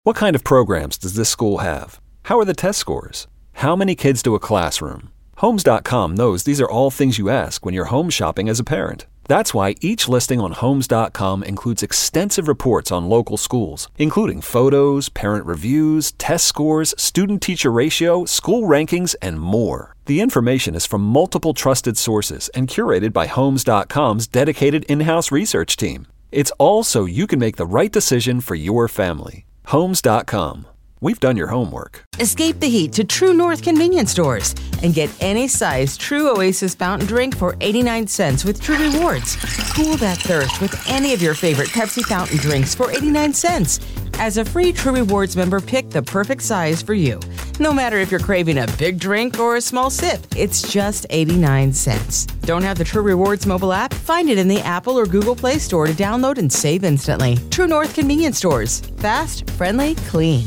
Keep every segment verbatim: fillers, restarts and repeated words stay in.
What kind of programs does this school have? How are the test scores? How many kids do a classroom? Homes dot com knows these are all things you ask when you're home shopping as a parent. That's why each listing on Homes dot com includes extensive reports on local schools, including photos, parent reviews, test scores, student-teacher ratio, school rankings, and more. The information is from multiple trusted sources and curated by Homes dot com's dedicated in-house research team. It's all so you can make the right decision for your family. Homes dot com. We've done your homework. Escape the heat to True North convenience stores and get any size True Oasis fountain drink for eighty-nine cents with True Rewards. Cool that thirst with any of your favorite Pepsi fountain drinks for eighty-nine cents. As a free True Rewards member, pick the perfect size for you. No matter if you're craving a big drink or a small sip, it's just eighty-nine cents. Don't have the True Rewards mobile app? Find it in the Apple or Google Play Store to download and save instantly. True North convenience stores. Fast, friendly, clean.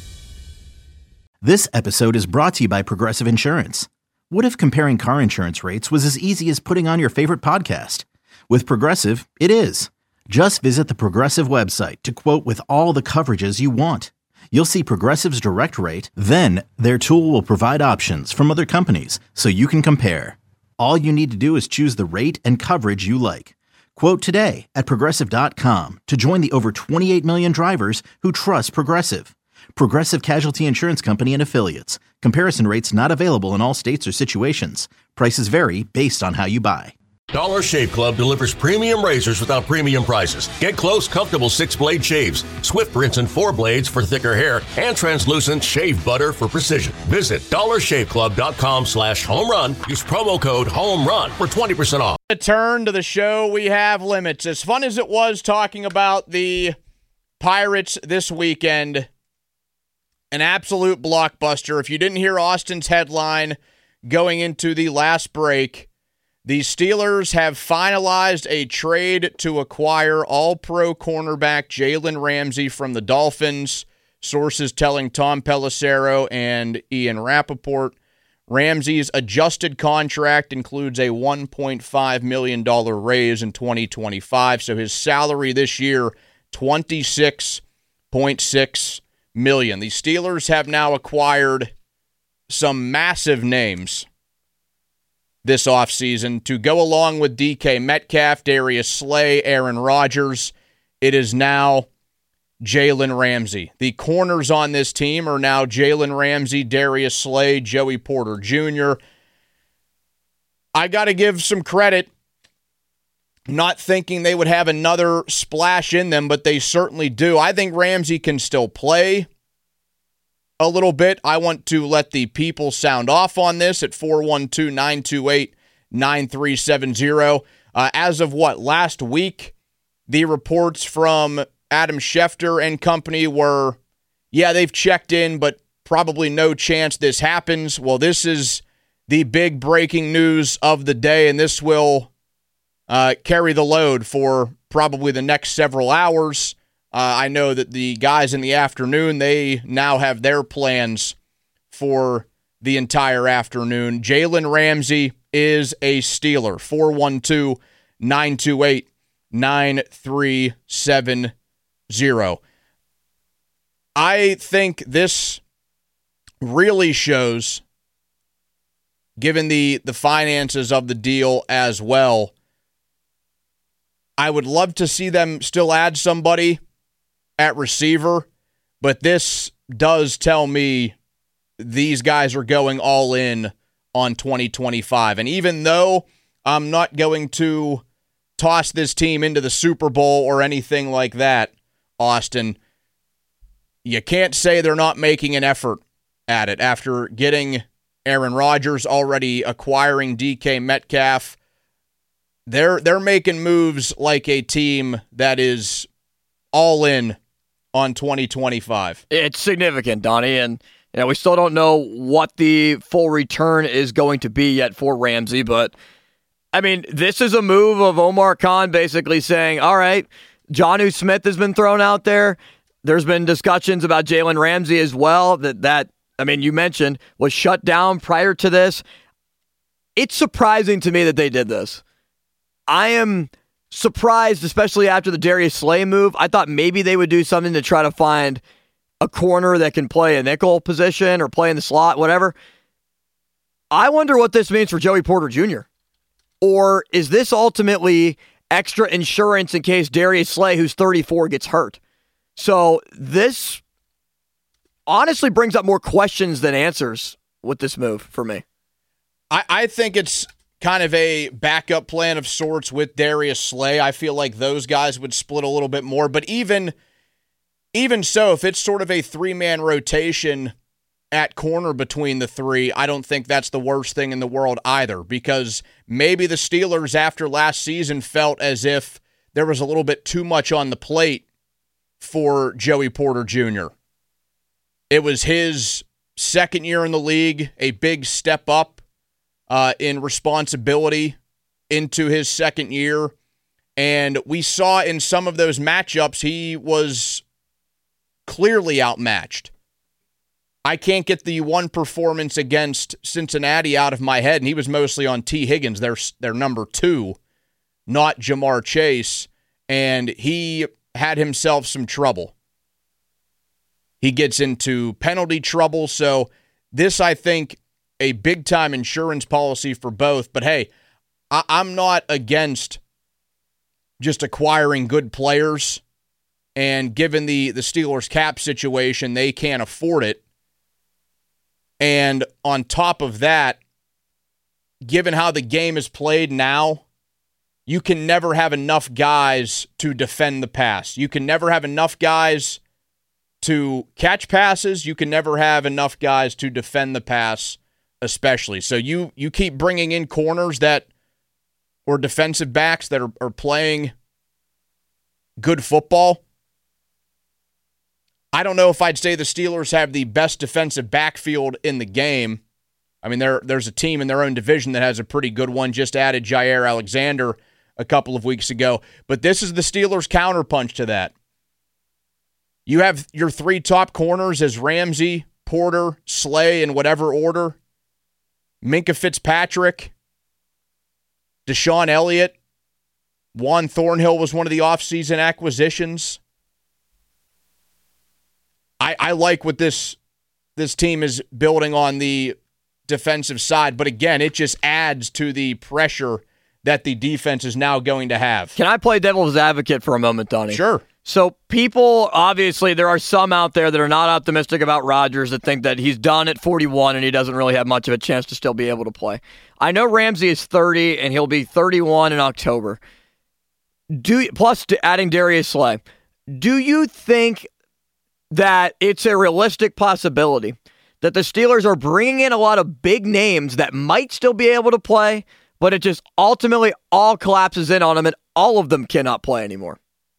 This episode is brought to you by Progressive Insurance. What if comparing car insurance rates was as easy as putting on your favorite podcast? With Progressive, it is. Just visit the Progressive website to quote with all the coverages you want. You'll see Progressive's direct rate, then their tool will provide options from other companies so you can compare. All you need to do is choose the rate and coverage you like. Quote today at Progressive dot com to join the over twenty-eight million drivers who trust Progressive. Progressive Casualty Insurance Company and Affiliates. Comparison rates not available in all states or situations. Prices vary based on how you buy. Dollar Shave Club delivers premium razors without premium prices. Get close, comfortable six-blade shaves, swift rinse and four blades for thicker hair, and translucent shave butter for precision. Visit dollar shave club dot com slash home run. Use promo code HOMERUN for twenty percent off. A turn to the show, we have limits. As fun as it was talking about the Pirates this weekend, an absolute blockbuster. If you didn't hear Austin's headline going into the last break, the Steelers have finalized a trade to acquire all-pro cornerback Jalen Ramsey from the Dolphins. Sources telling Tom Pelissero and Ian Rappaport. Ramsey's adjusted contract includes a one point five million dollars raise in twenty twenty-five, so his salary this year, twenty-six point six million dollars. The Steelers have now acquired some massive names this offseason to go along with D K Metcalf, Darius Slay, Aaron Rodgers. It is now Jalen Ramsey. The corners on this team are now Jalen Ramsey, Darius Slay, Joey Porter Junior I got to give some credit. Not thinking they would have another splash in them, but they certainly do. I think Ramsey can still play a little bit. I want to let the people sound off on this at four one two, nine two eight, nine three seven zero. Uh, as of what, last week, the reports from Adam Schefter and company were, yeah, they've checked in, but probably no chance this happens. Well, this is the big breaking news of the day, and this will uh, carry the load for probably the next several hours. Uh, I know that the guys in the afternoon, they now have their plans for the entire afternoon. Jalen Ramsey is a Steeler. four one two, nine two eight, nine three seven zero. I think this really shows, given the, the finances of the deal as well, I would love to see them still add somebody at receiver, but this does tell me these guys are going all in on twenty twenty-five. And even though I'm not going to toss this team into the Super Bowl or anything like that, Austin, you can't say they're not making an effort at it after getting Aaron Rodgers, already acquiring D K Metcalf. They're they're making moves like a team that is all in on twenty twenty-five. It's significant, Donnie, and you know, we still don't know what the full return is going to be yet for Ramsey, but I mean, this is a move of Omar Khan basically saying, all right, Jonnu Smith has been thrown out there. There's been discussions about Jalen Ramsey as well, that, that I mean, you mentioned, was shut down prior to this. It's surprising to me that they did this. I am surprised, especially after the Darius Slay move. I thought maybe they would do something to try to find a corner that can play a nickel position or play in the slot, whatever. I wonder what this means for Joey Porter Junior Or is this ultimately extra insurance in case Darius Slay, who's thirty-four, gets hurt? So this honestly brings up more questions than answers with this move for me. I, I think it's kind of a backup plan of sorts with Darius Slay. I feel like those guys would split a little bit more. But even, even so, if it's sort of a three-man rotation at corner between the three, I don't think that's the worst thing in the world either, because maybe the Steelers after last season felt as if there was a little bit too much on the plate for Joey Porter Junior It was his second year in the league, a big step up uh, in responsibility into his second year, and we saw in some of those matchups he was clearly outmatched. I can't get the one performance against Cincinnati out of my head, and he was mostly on T. Higgins, their, their number two, not Jamar Chase, and he had himself some trouble. He gets into penalty trouble, so this, I think, a big-time insurance policy for both. But hey, I- I'm not against just acquiring good players, and given the, the Steelers' cap situation, they can't afford it. And on top of that, given how the game is played now, you can never have enough guys to defend the pass. You can never have enough guys to catch passes. You can never have enough guys to defend the pass, especially. So you you keep bringing in corners that, or defensive backs that are, are playing good football. I don't know if I'd say the Steelers have the best defensive backfield in the game. I mean, there there's a team in their own division that has a pretty good one. Just added Jair Alexander a couple of weeks ago. But this is the Steelers' counterpunch to that. You have your three top corners as Ramsey, Porter, Slay in whatever order. Minkah Fitzpatrick, Deshaun Elliott, Juan Thornhill was one of the offseason acquisitions. I, I like what this this team is building on the defensive side, but again, it just adds to the pressure that the defense is now going to have. Can I play devil's advocate for a moment, Donnie? Sure. So people, obviously, there are some out there that are not optimistic about Rodgers, that think that he's done at forty-one and he doesn't really have much of a chance to still be able to play. I know Ramsey is thirty and he'll be thirty-one in October. Do plus adding Darius Slay. Do you think that it's a realistic possibility that the Steelers are bringing in a lot of big names that might still be able to play, but it just ultimately all collapses in on them and all of them cannot play anymore?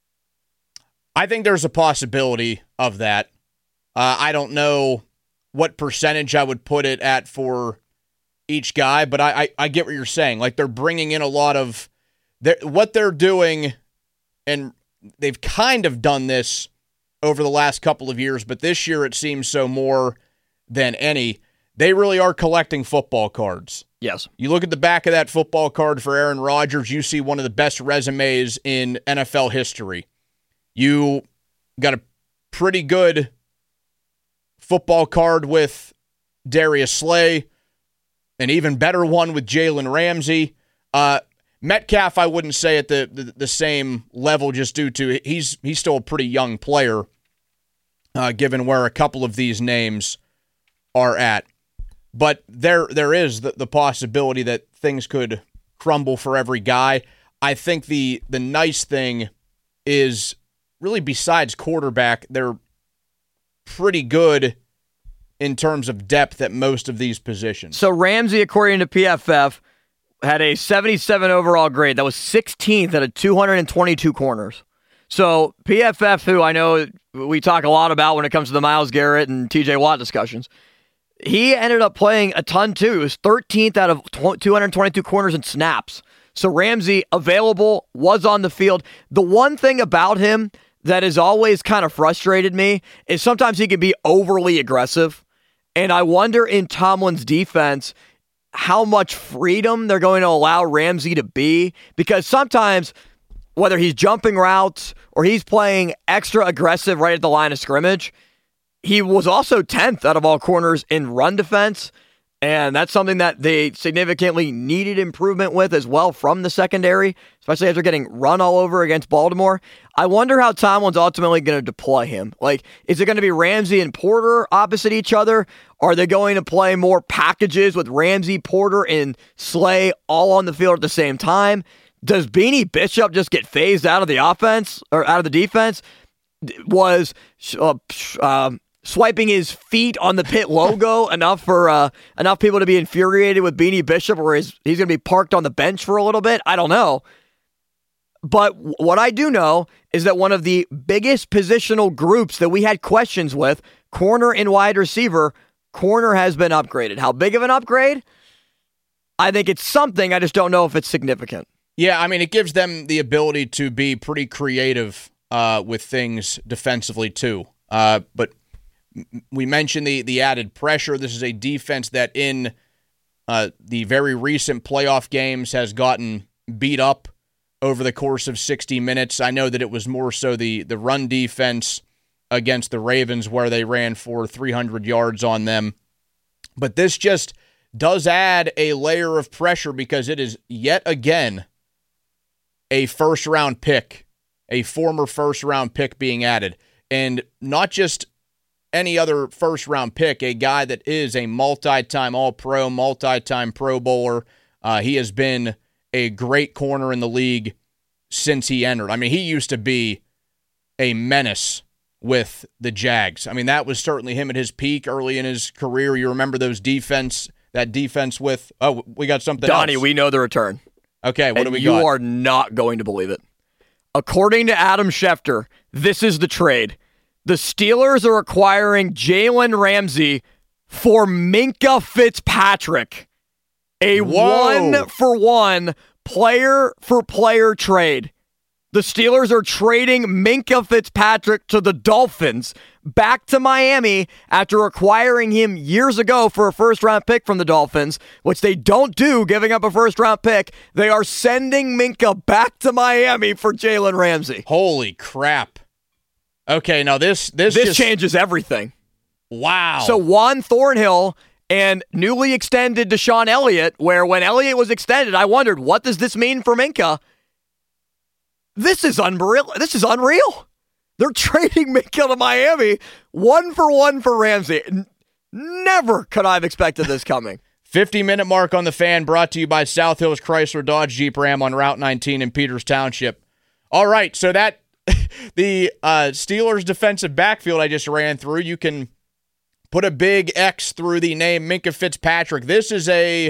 I think there's a possibility of that. Uh, I don't know what percentage I would put it at for each guy, but I, I, I get what you're saying. Like, they're bringing in a lot of they're, what they're doing, and they've kind of done this over the last couple of years, but this year it seems so more than any. They really are collecting football cards. Yes. You look at the back of that football card for Aaron Rodgers, you see one of the best resumes in N F L history. You got a pretty good football card with Darius Slay, an even better one with Jalen Ramsey. Uh, Metcalf, I wouldn't say at the, the, the same level, just due to he's he's still a pretty young player, uh, given where a couple of these names are at. But there there is the, the possibility that things could crumble for every guy. I think the the nice thing is, really, besides quarterback, they're pretty good in terms of depth at most of these positions. So Ramsey, according to P F F, had a seventy-seven overall grade. That was sixteenth out of two hundred twenty-two corners. So P F F, who I know we talk a lot about when it comes to the Myles Garrett and T J Watt discussions, he ended up playing a ton too. It was thirteenth out of two hundred twenty-two corners and snaps. So Ramsey, available, was on the field. The one thing about him that has always kind of frustrated me is sometimes he can be overly aggressive. And I wonder in Tomlin's defense how much freedom they're going to allow Ramsey to be. Because sometimes, whether he's jumping routes or he's playing extra aggressive right at the line of scrimmage, he was also tenth out of all corners in run defense. And that's something that they significantly needed improvement with as well from the secondary, especially as they're getting run all over against Baltimore. I wonder how Tomlin's ultimately going to deploy him. Like, is it going to be Ramsey and Porter opposite each other? Are they going to play more packages with Ramsey, Porter, and Slay all on the field at the same time? Does Beanie Bishop just get phased out of the offense or out of the defense? Was uh, um, swiping his feet on the pit logo enough for uh, enough people to be infuriated with Beanie Bishop, or is he's going to be parked on the bench for a little bit? I don't know. But w- what I do know is that one of the biggest positional groups that we had questions with, corner and wide receiver, corner has been upgraded. How big of an upgrade? I think it's something. I just don't know if it's significant. Yeah, I mean, it gives them the ability to be pretty creative uh, with things defensively, too. Uh, but we mentioned the the added pressure. This is a defense that in uh, the very recent playoff games has gotten beat up over the course of sixty minutes. I know that it was more so the, the run defense against the Ravens where they ran for three hundred yards on them. But this just does add a layer of pressure because it is yet again a first-round pick, a former first-round pick being added. And not just any other first-round pick, a guy that is a multi-time All-Pro, multi-time Pro Bowler. Uh, he has been a great corner in the league since he entered. I mean, he used to be a menace with the Jags. I mean, that was certainly him at his peak early in his career. You remember those defense, that defense with, oh, we got something Donnie, else. we know the return. Okay, what and do we you got? You are not going to believe it. According to Adam Schefter, this is the trade. The Steelers are acquiring Jalen Ramsey for Minkah Fitzpatrick. A Whoa. one-for-one player-for-player trade. The Steelers are trading Minkah Fitzpatrick to the Dolphins back to Miami after acquiring him years ago for a first-round pick from the Dolphins, which they don't do, giving up a first-round pick. They are sending Minkah back to Miami for Jalen Ramsey. Holy crap. Okay, now this this, This just, changes everything. wow. So Juan Thornhill and newly extended Deshaun Elliott, where when Elliott was extended, I wondered, what does this mean for Minkah? This is unreal. This is unreal. They're trading Minkah to Miami one for one for Ramsey. N- never could I have expected this coming. fifty-minute mark on the Fan, brought to you by South Hills Chrysler Dodge Jeep Ram on Route nineteen in Peters Township. All right, so that the uh, Steelers defensive backfield I just ran through, you can put a big X through the name Minkah Fitzpatrick. This is a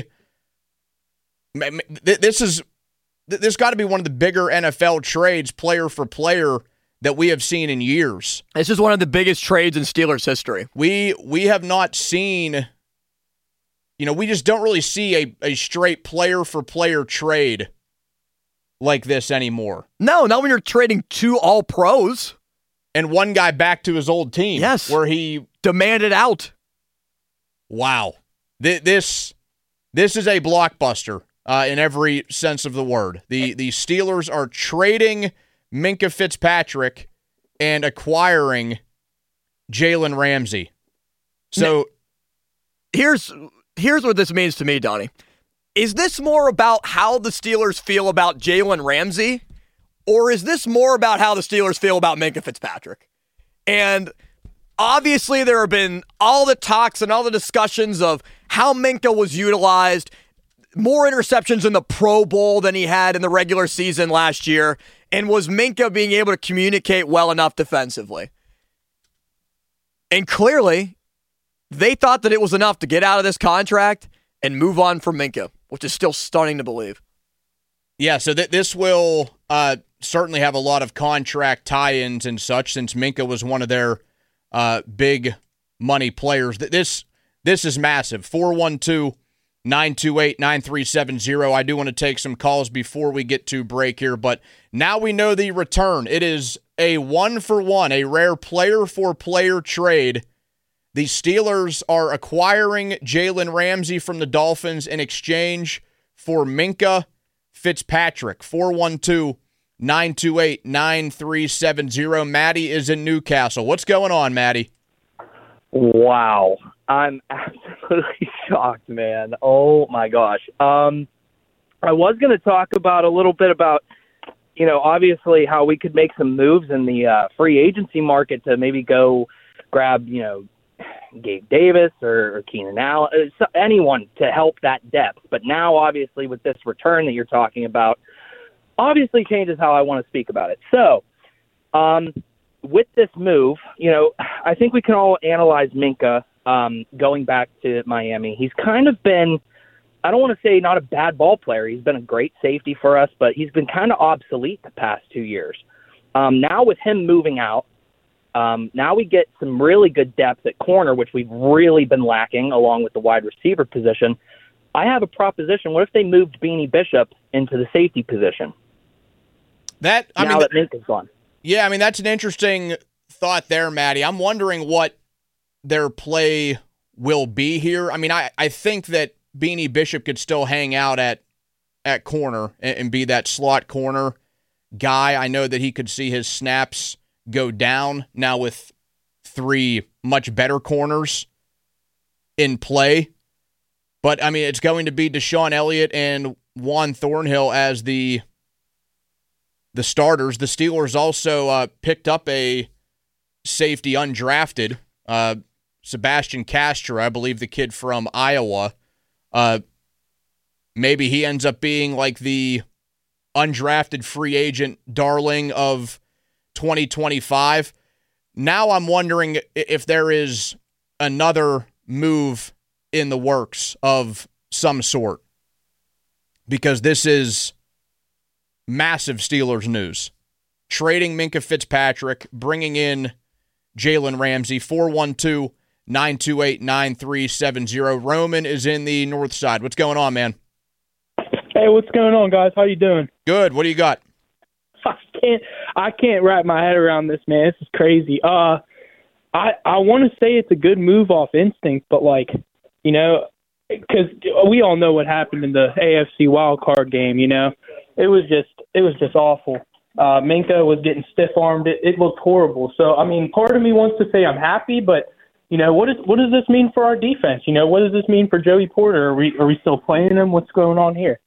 this is this got to be one of the bigger N F L trades, player for player, that we have seen in years. This is one of the biggest trades in Steelers history. We we have not seen, you know, we just don't really see a, a straight player for player trade like this anymore. No, not when you're trading two all-pros. And one guy back to his old team. Yes. Where he demanded out. Wow. Th- this this is a blockbuster uh, in every sense of the word. The the Steelers are trading Minkah Fitzpatrick and acquiring Jalen Ramsey. So now, here's here's what this means to me, Donnie. Is this more about how the Steelers feel about Jalen Ramsey, or is this more about how the Steelers feel about Minkah Fitzpatrick? And obviously there have been all the talks and all the discussions of how Minkah was utilized, more interceptions in the Pro Bowl than he had in the regular season last year, and was Minkah being able to communicate well enough defensively? And clearly, they thought that it was enough to get out of this contract and move on from Minkah, which is still stunning to believe. Yeah, so th- this will uh, certainly have a lot of contract tie-ins and such, since Minkah was one of their uh, big money players. Th- This this is massive. four one two, nine two eight, nine three seven zero. I do want to take some calls before we get to break here, but now we know the return. It is a one-for-one, a rare player-for-player trade. The Steelers are acquiring Jalen Ramsey from the Dolphins in exchange for Minkah Fitzpatrick. four one two, nine two eight, nine three seven zero. Maddie is in Newcastle. What's going on, Maddie? Wow. I'm absolutely shocked, man. Oh, my gosh. Um, I was going to talk about a little bit about, you know, obviously how we could make some moves in the uh, free agency market to maybe go grab, you know, Gabe Davis or, or Keenan Allen, anyone to help that depth. But now, obviously, with this return that you're talking about, obviously changes how I want to speak about it. So, um, with this move, you know, I think we can all analyze Minkah um, going back to Miami. He's kind of been, I don't want to say not a bad ball player. He's been a great safety for us, but he's been kind of obsolete the past two years. Um, now with him moving out, Um, now we get some really good depth at corner, which we've really been lacking, along with the wide receiver position. I have a proposition. What if they moved Beanie Bishop into the safety position? That I now mean, that Minkah's gone. Yeah, I mean, that's an interesting thought there, Maddie. I'm wondering what their play will be here. I mean, I, I think that Beanie Bishop could still hang out at, at corner and, and be that slot corner guy. I know that he could see his snaps go down now with three much better corners in play. But, I mean, it's going to be Deshaun Elliott and Juan Thornhill as the the starters. The Steelers also uh, picked up a safety undrafted, uh, Sebastian Castro, I believe the kid from Iowa. Uh, maybe he ends up being like the undrafted free agent darling of twenty twenty-five. Now I'm wondering if there is another move in the works of some sort, because this is massive Steelers news. Trading Minkah Fitzpatrick, bringing in Jalen Ramsey. Four one two, nine two eight, nine three seven zero. Roman is in the north side. What's going on, man? Hey, what's going on, guys? How you doing? Good. What do you got? I can't I can't wrap my head around this, man. This is crazy. Uh, I I want to say it's a good move off instinct, but like, you know, because we all know what happened in the A F C wild card game. You know, it was just it was just awful. Uh, Minkah was getting stiff armed. It, it looked horrible. So I mean, part of me wants to say I'm happy, but you know, what is what does this mean for our defense? You know, what does this mean for Joey Porter? Are we are we still playing him? What's going on here?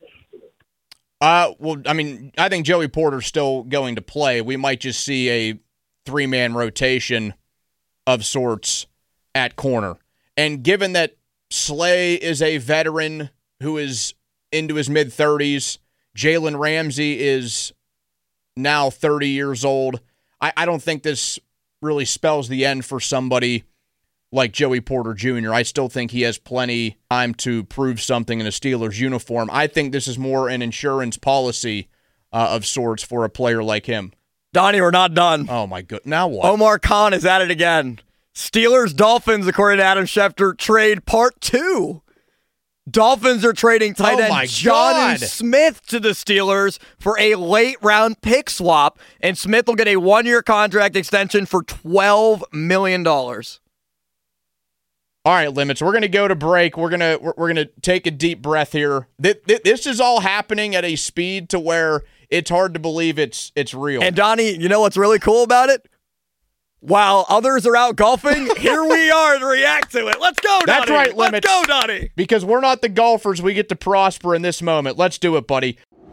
Uh, well, I mean, I think Joey Porter's still going to play. We might just see a three-man rotation of sorts at corner. And given that Slay is a veteran who is into his mid-thirties, Jalen Ramsey is now thirty years old, I, I don't think this really spells the end for somebody like Joey Porter Junior I still think he has plenty time to prove something in a Steelers uniform. I think this is more an insurance policy uh, of sorts for a player like him. Donnie, we're not done. Oh, my God. Now what? Omar Khan is at it again. Steelers, Dolphins, according to Adam Schefter, trade part two. Dolphins are trading tight oh end Jonnu Smith to the Steelers for a late-round pick swap, and Smith will get a one-year contract extension for twelve million dollars. All right, Limits, we're going to go to break. We're going to we're, we're going to take a deep breath here. This is all happening at a speed to where it's hard to believe it's it's real. And Donnie, you know what's really cool about it? While others are out golfing, here we are to react to it. Let's go, Donnie. That's right, Limits. Let's go, Donnie. Because we're not the golfers, we get to prosper in this moment. Let's do it, buddy.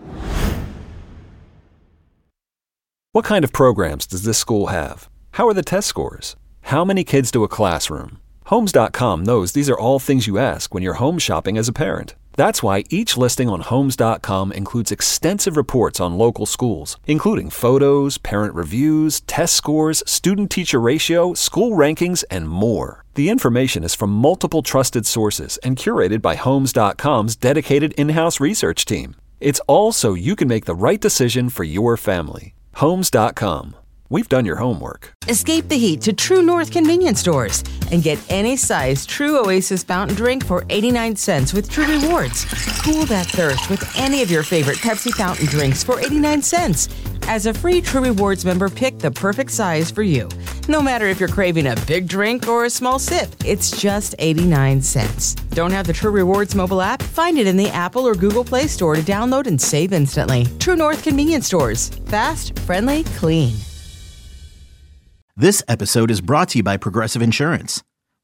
What kind of programs does this school have? How are the test scores? How many kids do a classroom? Homes dot com knows these are all things you ask when you're home shopping as a parent. That's why each listing on Homes dot com includes extensive reports on local schools, including photos, parent reviews, test scores, student-teacher ratio, school rankings, and more. The information is from multiple trusted sources and curated by Homes dot com's dedicated in-house research team. It's all so you can make the right decision for your family. Homes dot com. We've done your homework. Escape the heat to True North convenience stores and get any size True Oasis fountain drink for eighty-nine cents with True Rewards. Cool that thirst with any of your favorite Pepsi fountain drinks for eighty-nine cents. As a free True Rewards member, pick the perfect size for you. No matter if you're craving a big drink or a small sip, it's just eighty-nine cents. Don't have the True Rewards mobile app? Find it in the Apple or Google Play Store to download and save instantly. True North convenience stores. Fast, friendly, clean. This episode is brought to you by Progressive Insurance.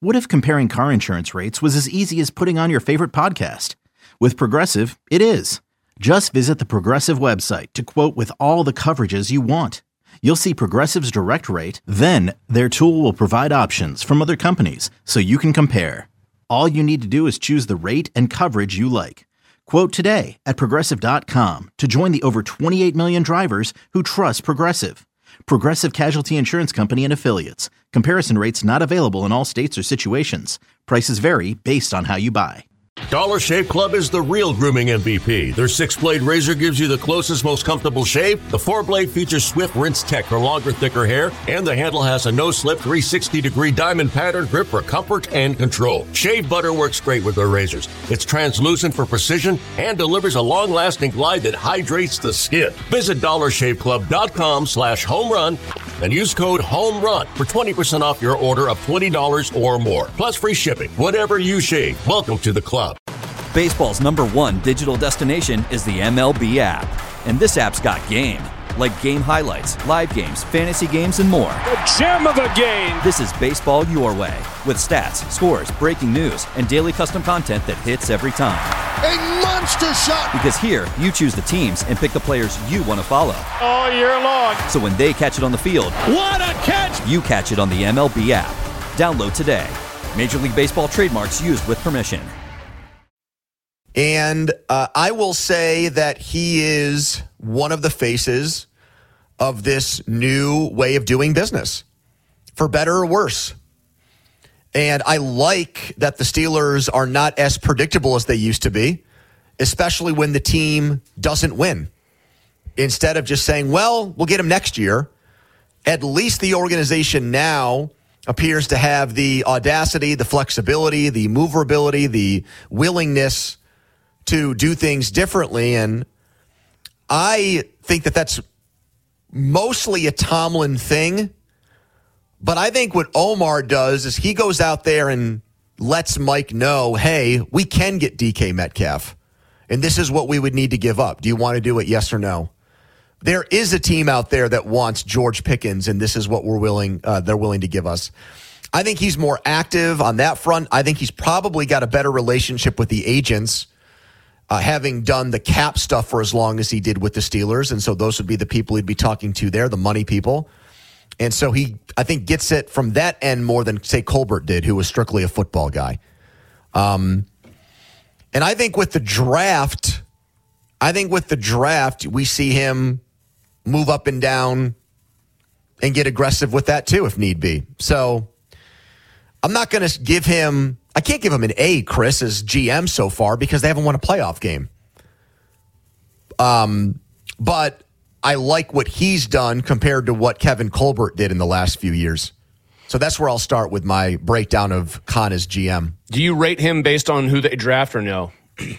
What if comparing car insurance rates was as easy as putting on your favorite podcast? With Progressive, it is. Just visit the Progressive website to quote with all the coverages you want. You'll see Progressive's direct rate, then their tool will provide options from other companies so you can compare. All you need to do is choose the rate and coverage you like. Quote today at Progressive dot com to join the over twenty-eight million drivers who trust Progressive. Progressive Casualty Insurance Company and Affiliates. Comparison rates not available in all states or situations. Prices vary based on how you buy. Dollar Shave Club is the real grooming M V P. Their six-blade razor gives you the closest, most comfortable shave. The four-blade features Swift Rinse Tech for longer, thicker hair. And the handle has a no-slip three hundred sixty degree diamond pattern grip for comfort and control. Shave butter works great with their razors. It's translucent for precision and delivers a long-lasting glide that hydrates the skin. Visit dollar shave club dot com slash home run and use code HOMERUN for twenty percent off your order of twenty dollars or more. Plus free shipping. Whatever you shave, welcome to the club. Baseball's number one digital destination is the M L B app. And this app's got game. Like game highlights, live games, fantasy games, and more. The gem of a game! This is baseball your way. With stats, scores, breaking news, and daily custom content that hits every time. A monster shot! Because here, you choose the teams and pick the players you want to follow. All year long. So when they catch it on the field, what a catch! You catch it on the M L B app. Download today. Major League Baseball trademarks used with permission. And uh, I will say that he is one of the faces of this new way of doing business, for better or worse. And I like that the Steelers are not as predictable as they used to be, especially when the team doesn't win. Instead of just saying, well, we'll get him next year, at least the organization now appears to have the audacity, the flexibility, the movability, the willingness to do things differently. And I think that that's mostly a Tomlin thing. But I think what Omar does is he goes out there and lets Mike know, hey, we can get D K Metcalf. And this is what we would need to give up. Do you want to do it? Yes or no? There is a team out there that wants George Pickens, and this is what we're willing, uh, they're willing to give us. I think he's more active on that front. I think he's probably got a better relationship with the agents, Uh, having done the cap stuff for as long as he did with the Steelers. And so those would be the people he'd be talking to there, the money people. And so he, I think, gets it from that end more than, say, Colbert did, who was strictly a football guy. Um, and I think with the draft, I think with the draft, we see him move up and down and get aggressive with that too, if need be. So I'm not going to give him... I can't give him an A, Chris, as G M so far because they haven't won a playoff game. Um, but I like what he's done compared to what Kevin Colbert did in the last few years. So that's where I'll start with my breakdown of Khan as G M. Do you rate him based on who they draft or no?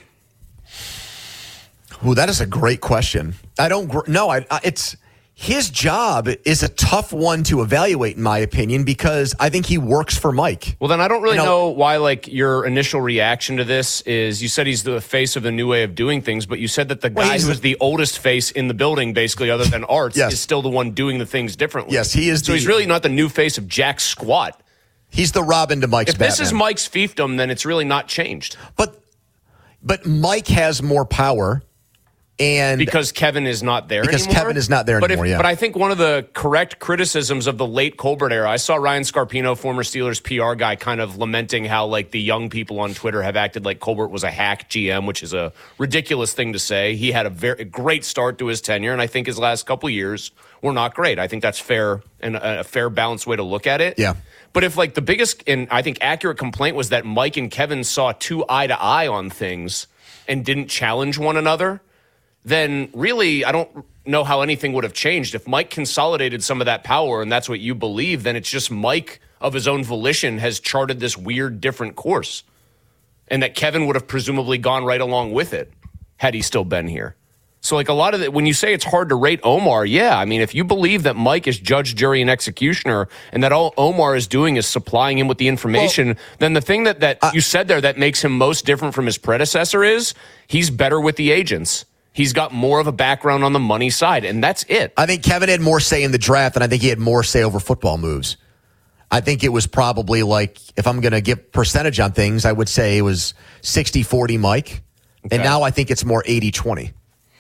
Ooh, that is a great question. I don't know. I, I it's his job is a tough one to evaluate, in my opinion, because I think he works for Mike. Well, then I don't really you know, know why, like, your initial reaction to this is you said he's the face of the new way of doing things, but you said that the well, guy who is the oldest face in the building, basically, other than Arts, yes. is still the one doing the things differently. Yes, he is. So the, he's really not the new face of Jack Squat. He's the Robin to Mike's If this Batman. is Mike's fiefdom, then it's really not changed. But, but Mike has more power. And because Kevin is not there because anymore. Kevin is not there but anymore, if, yeah. But I think one of the correct criticisms of the late Colbert era, I saw Ryan Scarpino, former Steelers P R guy, kind of lamenting how like the young people on Twitter have acted like Colbert was a hack G M, which is a ridiculous thing to say. He had a very a great start to his tenure, and I think his last couple years were not great. I think that's fair and a, a fair, balanced way to look at it. Yeah. But if like the biggest and I think accurate complaint was that Mike and Kevin saw too eye to eye on things and didn't challenge one another, then really I don't know how anything would have changed. If Mike consolidated some of that power and that's what you believe, then it's just Mike of his own volition has charted this weird different course. And that Kevin would have presumably gone right along with it had he still been here. So like a lot of it, when you say it's hard to rate Omar, yeah, I mean, if you believe that Mike is judge, jury, and executioner and that all Omar is doing is supplying him with the information, well, then the thing that, that uh, you said there that makes him most different from his predecessor is he's better with the agents. He's got more of a background on the money side, and that's it. I think Kevin had more say in the draft, and I think he had more say over football moves. I think it was probably like, if I'm going to give percentage on things, I would say it was sixty forty Mike. Okay. And now I think it's more eighty twenty.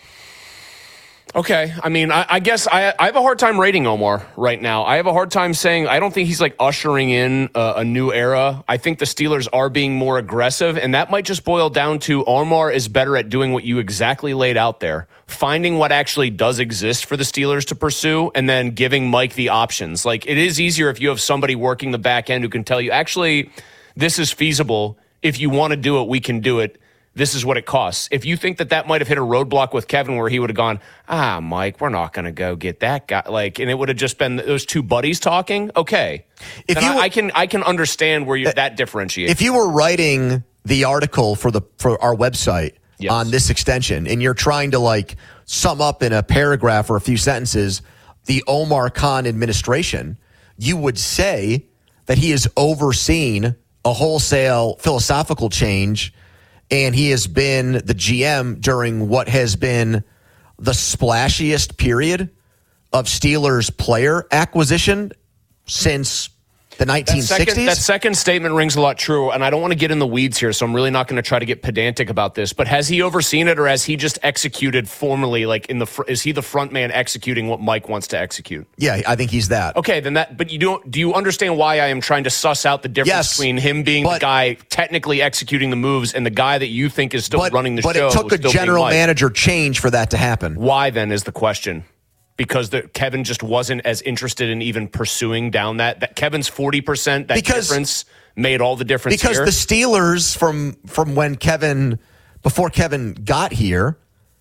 Okay. I mean, I, I guess I, I have a hard time rating Omar right now. I have a hard time saying I don't think he's like ushering in a, a new era. I think the Steelers are being more aggressive, and that might just boil down to Omar is better at doing what you exactly laid out there, finding what actually does exist for the Steelers to pursue, and then giving Mike the options. Like, it is easier if you have somebody working the back end who can tell you, actually, this is feasible. If you want to do it, we can do it. This is what it costs. If you think that that might have hit a roadblock with Kevin where he would have gone, ah, Mike, we're not going to go get that guy. Like, and it would have just been those two buddies talking. Okay. If you, I, I can, I can understand where you're that differentiated. If you were writing the article for the, for our website yes. on this extension, and you're trying to like sum up in a paragraph or a few sentences, the Omar Khan administration, you would say that he has overseen a wholesale philosophical change. And he has been the G M during what has been the splashiest period of Steelers player acquisition since the nineteen sixties. That second, that second statement rings a lot true, and I don't want to get in the weeds here, so I'm really not going to try to get pedantic about this. But has he overseen it, or has he just executed formally? Like in the fr- is he the front man executing what Mike wants to execute? Yeah, I think he's that. Okay, then that. But you don't. Do you understand why I am trying to suss out the difference yes, between him being but, the guy technically executing the moves and the guy that you think is still but, running the but show? But it took a general manager change for that to happen. Why then is the question? Because the, Kevin just wasn't as interested in even pursuing down that. That Kevin's forty percent, that because, difference made all the difference because here. The Steelers, from from when Kevin, before Kevin got here,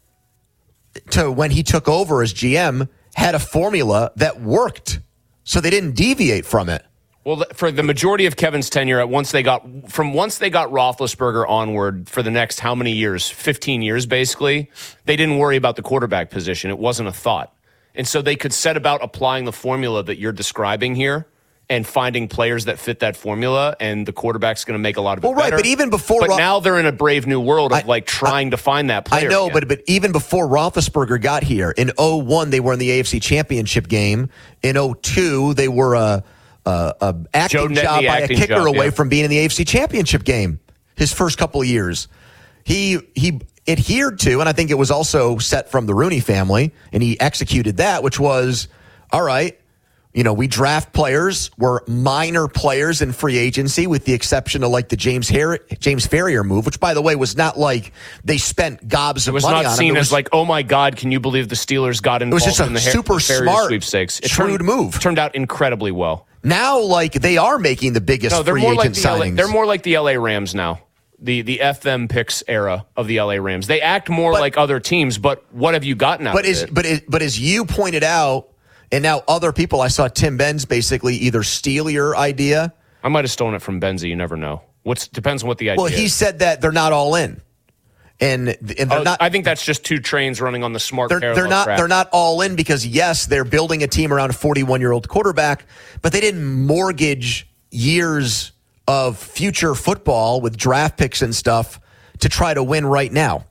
to when he took over as G M, had a formula that worked. So they didn't deviate from it. Well, for the majority of Kevin's tenure, once they got from once they got Roethlisberger onward for the next how many years? fifteen years, basically. They didn't worry about the quarterback position. It wasn't a thought. And so they could set about applying the formula that you're describing here and finding players that fit that formula, and the quarterback's going to make a lot of it well, right, better. But even before, but Ro- now they're in a brave new world of I, like trying I, to find that player. I know, again. but but even before Roethlisberger got here, in oh one they were in the A F C Championship game. In oh two they were a, a, a acting job by a kicker job, away yeah. from being in the A F C Championship game. His first couple of years, he he. adhered to, and I think it was also set from the Rooney family, and he executed that, which was, all right, you know, we draft players, we're minor players in free agency, with the exception of like the James Har- James Ferrier move, which, by the way, was not like they spent gobs of money on him. It was not seen as like, oh my God, can you believe the Steelers got involved in the It was just a the super Ferrier smart, sweepstakes. It shrewd turned, move. Turned out incredibly well. Now, like, they are making the biggest no, they're free more agent like the signings. L A, they're more like the L A Rams now. The the F them picks era of the L A Rams. They act more but, like other teams, but what have you gotten out but of as, it? But as, but as you pointed out, and now other people, I saw Tim Benz basically either steal your idea. I might have stolen it from Benzie. You never know. What's depends on what the idea Well, he is. said that they're not all in. And, and they're oh, not, I think that's just two trains running on the smart they're, parallel they're not track. They're not all in because, yes, they're building a team around a forty-one-year-old quarterback, but they didn't mortgage years of future football with draft picks and stuff to try to win right now.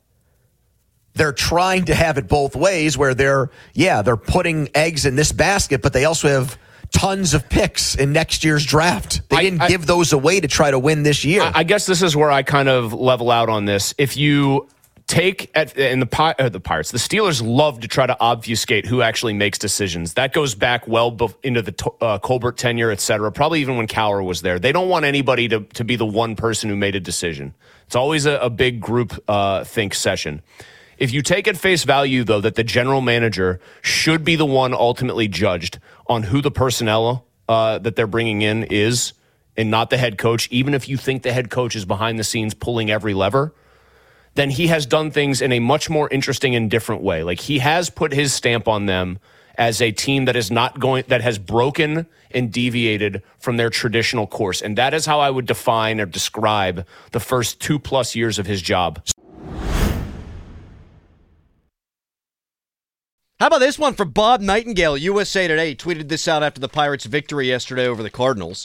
They're trying to have it both ways where they're, yeah, they're putting eggs in this basket, but they also have tons of picks in next year's draft. They I, didn't I, give those away to try to win this year. I, I guess this is where I kind of level out on this. If you take at in the uh, the Pirates, the Steelers love to try to obfuscate who actually makes decisions. That goes back well bef- into the uh, Colbert tenure, et cetera. Probably even when Cowher was there. They don't want anybody to to be the one person who made a decision. It's always a, a big group uh, think session. If you take at face value, though, that the general manager should be the one ultimately judged on who the personnel uh, that they're bringing in is, and not the head coach, even if you think the head coach is behind the scenes pulling every lever, then he has done things in a much more interesting and different way. Like, he has put his stamp on them as a team that is not going, that has broken and deviated from their traditional course. And that is how I would define or describe the first two plus years of his job. How about this one from Bob Nightingale? U S A Today tweeted this out after the Pirates' victory yesterday over the Cardinals.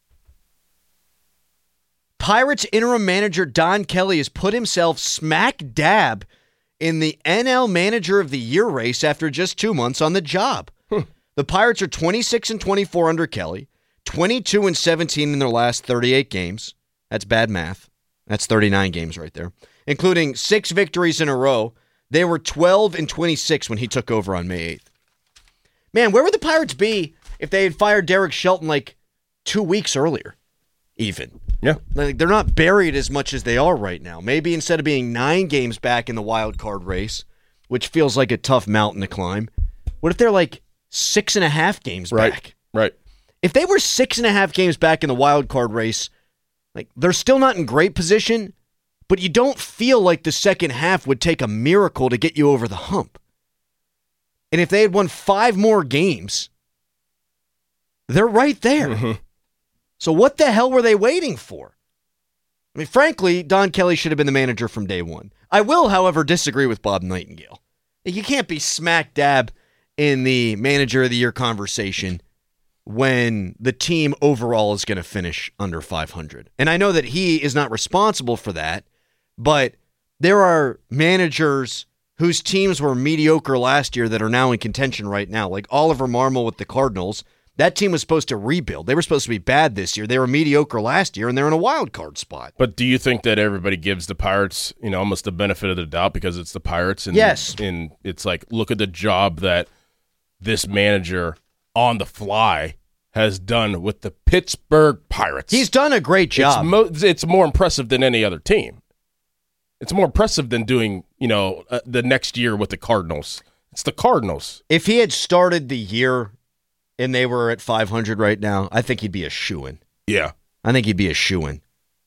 Pirates interim manager Don Kelly has put himself smack dab in the N L Manager of the Year race after just two months on the job. Huh. The Pirates are twenty-six and twenty-four under Kelly, twenty-two and seventeen in their last thirty-eight games. That's bad math. That's thirty-nine games right there, including six victories in a row. They were twelve and twenty-six when he took over on May eighth. Man, where would the Pirates be if they had fired Derek Shelton like two weeks earlier, even? Yeah. Like, they're not buried as much as they are right now. Maybe instead of being nine games back in the wild card race, which feels like a tough mountain to climb, what if they're like six and a half games right. back? Right. If they were six and a half games back in the wild card race, like they're still not in great position, but you don't feel like the second half would take a miracle to get you over the hump. And if they had won five more games, they're right there. Mm-hmm. So what the hell were they waiting for? I mean, frankly, Don Kelly should have been the manager from day one. I will, however, disagree with Bob Nightingale. You can't be smack dab in the manager of the year conversation when the team overall is going to finish under five hundred. And I know that he is not responsible for that, but there are managers whose teams were mediocre last year that are now in contention right now, like Oliver Marmol with the Cardinals. That team was supposed to rebuild. They were supposed to be bad this year. They were mediocre last year, and they're in a wild card spot. But do you think that everybody gives the Pirates, you know, almost the benefit of the doubt because it's the Pirates? And, yes. And it's like, look at the job that this manager on the fly has done with the Pittsburgh Pirates. He's done a great job. It's, mo- it's more impressive than any other team. It's more impressive than doing, you know, uh, the next year with the Cardinals. It's the Cardinals. If he had started the year and they were at five hundred right now, I think he'd be a shoo-in. Yeah. I think he'd be a shoo-in.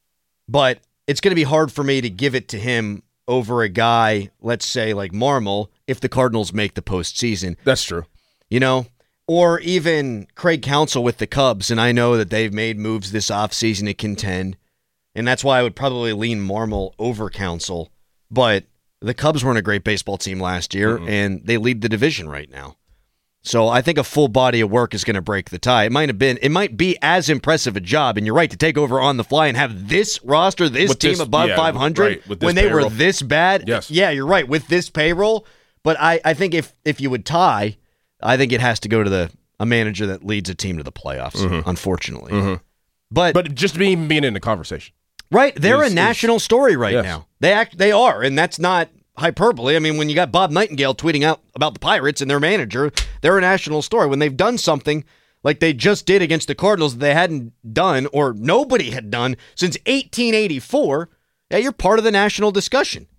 But it's going to be hard for me to give it to him over a guy, let's say, like Marmol, if the Cardinals make the postseason. That's true. You know? Or even Craig Counsell with the Cubs, and I know that they've made moves this offseason to contend, and that's why I would probably lean Marmol over Counsell. But the Cubs weren't a great baseball team last year, mm-hmm. and they lead the division right now. So I think a full body of work is going to break the tie. It might have been, it might be as impressive a job, and you're right, to take over on the fly and have this roster, this with team this, above yeah, five hundred right, with this when they payroll. were this bad. Yes. Yeah, you're right, with this payroll. But I, I think if if you would tie, I think it has to go to the a manager that leads a team to the playoffs, mm-hmm. unfortunately. Mm-hmm. But but just being, being in the conversation. Right, they're is, a national is, story right yes. now. They act, they are, and that's not hyperbole. I mean, when you got Bob Nightingale tweeting out about the Pirates and their manager, they're a national story. When they've done something like they just did against the Cardinals that they hadn't done or nobody had done since eighteen eighty-four, yeah, you're part of the national discussion.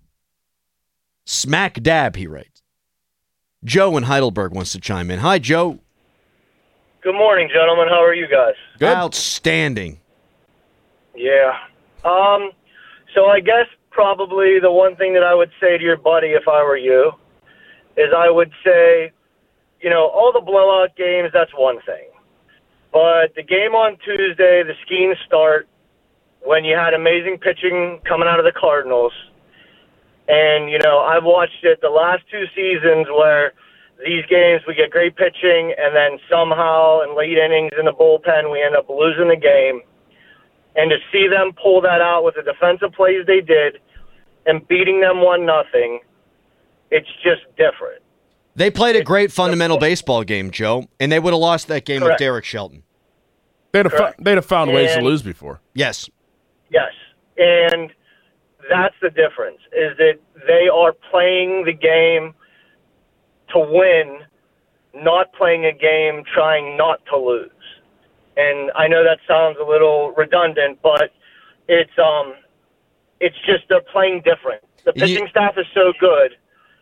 Smack dab, he writes. Joe in Heidelberg wants to chime in. Hi, Joe. Good morning, gentlemen. How are you guys? Good. Outstanding. Yeah. Um. So I guess probably the one thing that I would say to your buddy if I were you is I would say, you know, all the blowout games, that's one thing. But the game on Tuesday, the skiing start, when you had amazing pitching coming out of the Cardinals, and, you know, I've watched it the last two seasons where these games we get great pitching and then somehow in late innings in the bullpen we end up losing the game. And to see them pull that out with the defensive plays they did and beating them one nothing, it's just different. They played a great fundamental baseball game, Joe, and they would have lost that game Correct. with Derek Shelton. They'd have, fu- they'd have found ways and, to lose before. Yes. Yes. And that's the difference, is that they are playing the game to win, not playing a game trying not to lose. And I know that sounds a little redundant, but it's um, it's just they're playing different. The pitching staff is so good.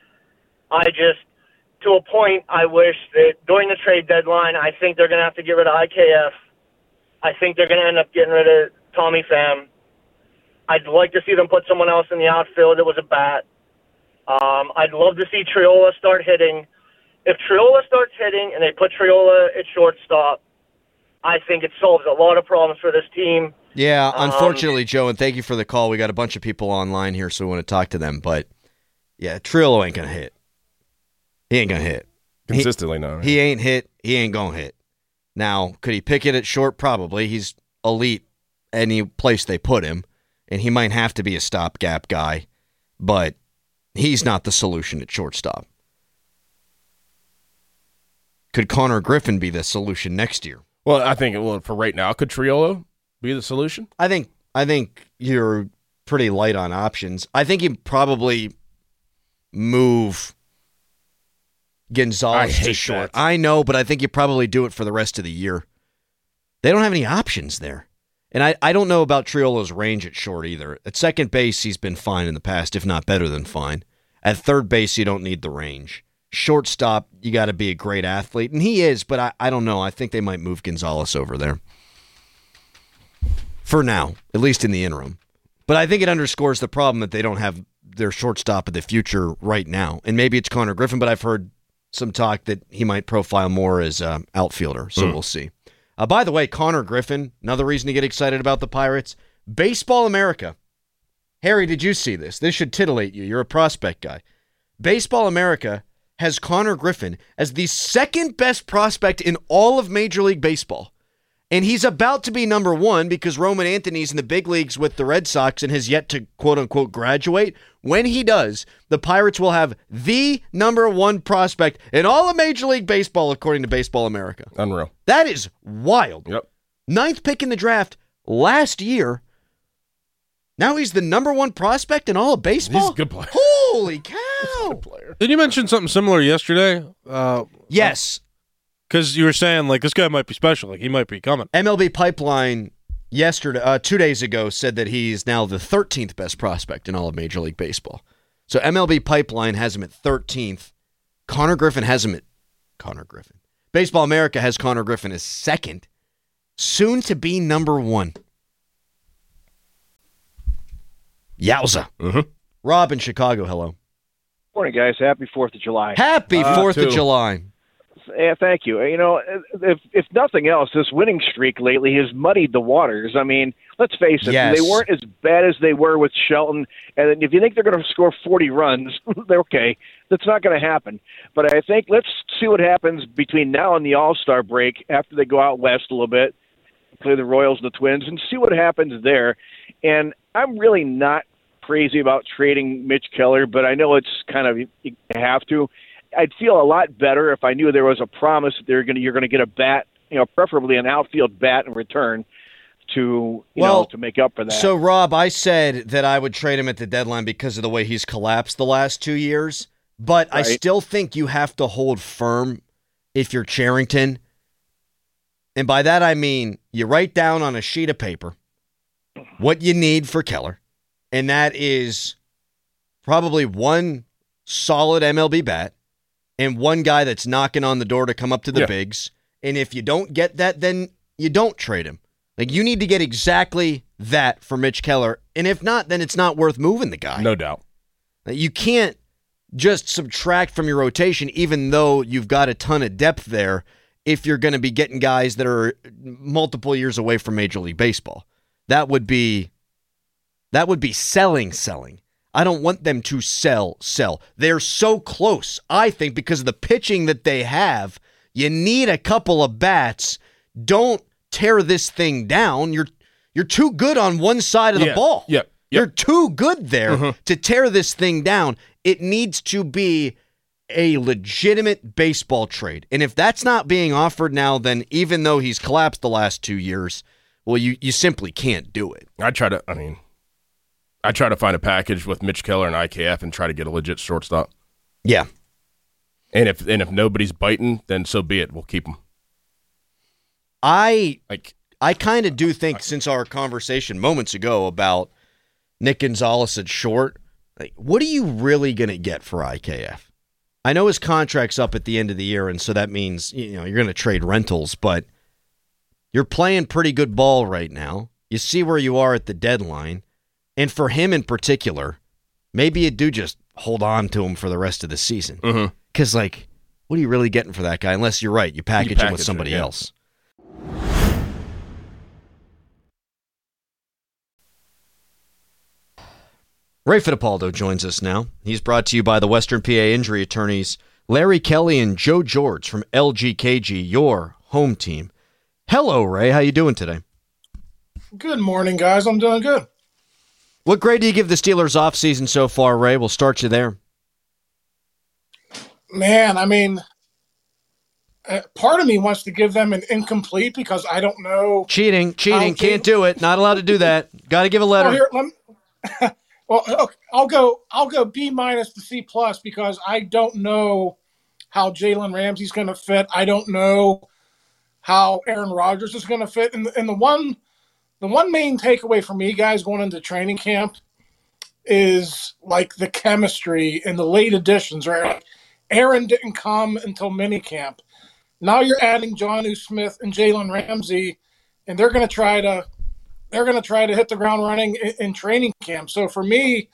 I just, to a point, I wish that during the trade deadline, I think they're going to have to get rid of I K F. I think they're going to end up getting rid of Tommy Pham. I'd like to see them put someone else in the outfield that was a bat. Um, I'd love to see Triola start hitting. If Triola starts hitting and they put Triola at shortstop, I think it solves a lot of problems for this team. Yeah, unfortunately, um, Joe, and thank you for the call. We got a bunch of people online here, so we want to talk to them. But, yeah, Triola ain't going to hit. He ain't going to hit. Consistently, he, no. He ain't hit. He ain't going to hit. Now, could he pick it at short? Probably. He's elite any place they put him, and he might have to be a stopgap guy, but he's not the solution at shortstop. Could Connor Griffin be the solution next year? Well, I think well, for right now, could Triolo be the solution? I think I think you're pretty light on options. I think you probably move Gonzalez I hate to short. that. I know, but I think you probably do it for the rest of the year. They don't have any options there. And I, I don't know about Triolo's range at short either. At second base, he's been fine in the past, if not better than fine. At third base, you don't need the range. Shortstop, you got to be a great athlete. And he is, but I, I don't know. I think they might move Gonzalez over there. For now, at least in the interim. But I think it underscores the problem that they don't have their shortstop of the future right now. And maybe it's Connor Griffin, but I've heard some talk that he might profile more as an outfielder, so mm. we'll see. Uh, by the way, Connor Griffin, another reason to get excited about the Pirates. Baseball America. Harry, did you see this? This should titillate you. You're a prospect guy. Baseball America has Connor Griffin as the second best prospect in all of Major League Baseball. And he's about to be number one because Roman Anthony's in the big leagues with the Red Sox and has yet to quote-unquote graduate. When he does, the Pirates will have the number one prospect in all of Major League Baseball, according to Baseball America. Unreal. That is wild. Yep. Ninth pick in the draft last year. Now he's the number one prospect in all of baseball? He's a good player. Holy cow. He's a good player. Didn't you mention something similar yesterday? Uh, yes. Because you were saying, like, this guy might be special. Like, he might be coming. M L B Pipeline yesterday, uh, two days ago, said that he's now the thirteenth best prospect in all of Major League Baseball. So M L B Pipeline has him at thirteenth. Connor Griffin has him at... Connor Griffin. Baseball America has Connor Griffin as second. Soon to be number one. Yowza. Mm-hmm. Rob in Chicago, hello. Morning, guys. Happy fourth of July. Happy Uh, fourth too. of July. Yeah, thank you. You know, if if nothing else, this winning streak lately has muddied the waters. I mean, let's face it, Yes. they weren't as bad as they were with Shelton. And if you think they're going to score forty runs, they're okay. That's not going to happen. But I think let's see what happens between now and the All-Star break after they go out west a little bit, play the Royals and the Twins, and see what happens there. And I'm really not crazy about trading Mitch Keller, but I know it's kind of you have to. I'd feel a lot better if I knew there was a promise that they're going to, you're going to get a bat, you know, preferably an outfield bat in return to, you Well, know, to make up for that. So, Rob, I said that I would trade him at the deadline because of the way he's collapsed the last two years, but I Right. still think you have to hold firm if you're Charrington. And by that, I mean you write down on a sheet of paper what you need for Keller, and that is probably one solid M L B bat and one guy that's knocking on the door to come up to the Yeah. bigs. And if you don't get that, then you don't trade him. Like, you need to get exactly that for Mitch Keller. And if not, then it's not worth moving the guy. No doubt. Like, you can't just subtract from your rotation, even though you've got a ton of depth there, if you're going to be getting guys that are multiple years away from Major League Baseball. That would be, that would be selling, selling. I don't want them to sell, sell. They're so close, I think, because of the pitching that they have. You need a couple of bats. Don't tear this thing down. You're you're too good on one side of the Yeah. ball. Yep. Yep. You're too good there Mhm. to tear this thing down. It needs to be a legitimate baseball trade. And if that's not being offered now, then even though he's collapsed the last two years, well, you, you simply can't do it. I try to, I mean, I try to find a package with Mitch Keller and I K F and try to get a legit shortstop. Yeah. And if and if nobody's biting, then so be it. We'll keep them. I like. I kind of do think, since our conversation moments ago about Nick Gonzalez at short, like, what are you really going to get for I K F? I know his contract's up at the end of the year, and so that means, you know, you're going to trade rentals, but you're playing pretty good ball right now. You see where you are at the deadline. And for him in particular, maybe you do just hold on to him for the rest of the season. Because, Mm-hmm. like, what are you really getting for that guy? Unless you're right, you package, You him package with it, somebody yeah. else. Ray Fittipaldo joins us now. He's brought to you by the Western P A injury attorneys Larry Kelly and Joe George from L G K G, your home team. Hello, Ray. How you doing today? Good morning, guys. I'm doing good. What grade do you give the Steelers offseason so far, Ray? We'll start you there. Man, I mean, uh, part of me wants to give them an incomplete because I don't know. Cheating, cheating, Jay- can't do it. Not allowed to do that. Got to give a letter. Well, here, let me, well okay, I'll go. I'll go B minus to C plus because I don't know how Jalen Ramsey's going to fit. I don't know how Aaron Rodgers is going to fit. And, and the one, the one main takeaway for me, guys, going into training camp is like the chemistry and the late additions, right? Like Aaron didn't come until minicamp. Now you're adding Jonnu Smith and Jalen Ramsey, and they're going to try to they're going to try to hit the ground running in, in training camp. So for me,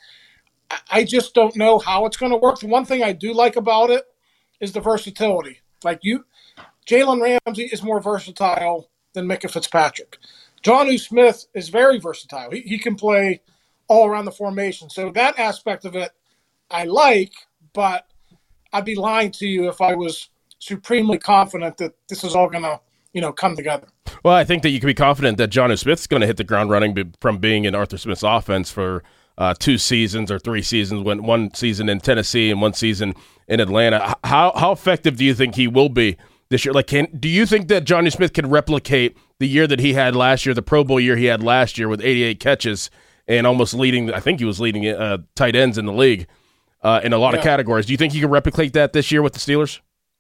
I just don't know how it's going to work. The one thing I do like about it is the versatility. Like you, Jalen Ramsey is more versatile than Micah Fitzpatrick. Jonnu Smith is very versatile. He, he can play all around the formation. So that aspect of it I like, but I'd be lying to you if I was supremely confident that this is all going to, you know, come together. Well, I think that you can be confident that Jonnu Smith's going to hit the ground running be- from being in Arthur Smith's offense for uh, two seasons or three seasons, when one season in Tennessee and one season in Atlanta. How how effective do you think he will be this year? Like, can do you think that Jonnu Smith can replicate the year that he had last year, the Pro Bowl year he had last year with eighty-eight catches and almost leading? I think he was leading uh, tight ends in the league uh, in a lot Yeah. of categories. Do you think he can replicate that this year with the Steelers?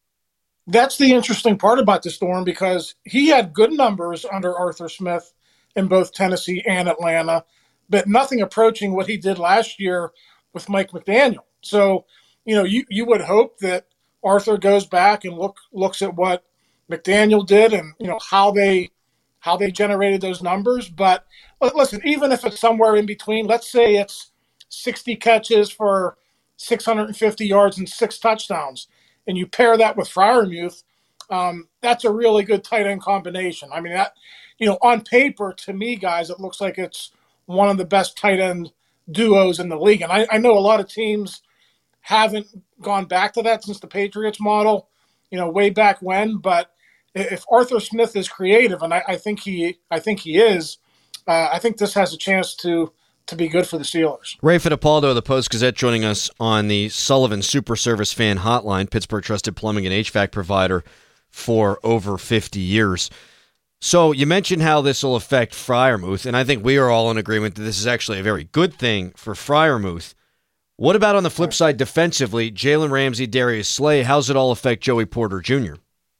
That's the interesting part about this Storm because he had good numbers under Arthur Smith in both Tennessee and Atlanta, but nothing approaching what he did last year with Mike McDaniel. So, you know, you, you would hope that Arthur goes back and look looks at what McDaniel did and, you know, how they how they generated those numbers. But listen, even if it's somewhere in between, let's say it's sixty catches for six hundred fifty yards and six touchdowns, and you pair that with Freiermuth, um, that's a really good tight end combination. I mean, that, you know, on paper, to me, guys, it looks like it's one of the best tight end duos in the league. And I, I know a lot of teams haven't gone back to that since the Patriots model, you know, way back when. But if Arthur Smith is creative, and I, I think he, I think he is, uh, I think this has a chance to to be good for the Steelers. Ray Fittipaldo of the Post-Gazette joining us on the Sullivan Super Service Fan Hotline, Pittsburgh trusted plumbing and H V A C provider for over fifty years. So you mentioned how this will affect Freiermuth, and I think we are all in agreement that this is actually a very good thing for Freiermuth. What about on the flip side defensively, Jalen Ramsey, Darius Slay, how's it all affect Joey Porter Junior?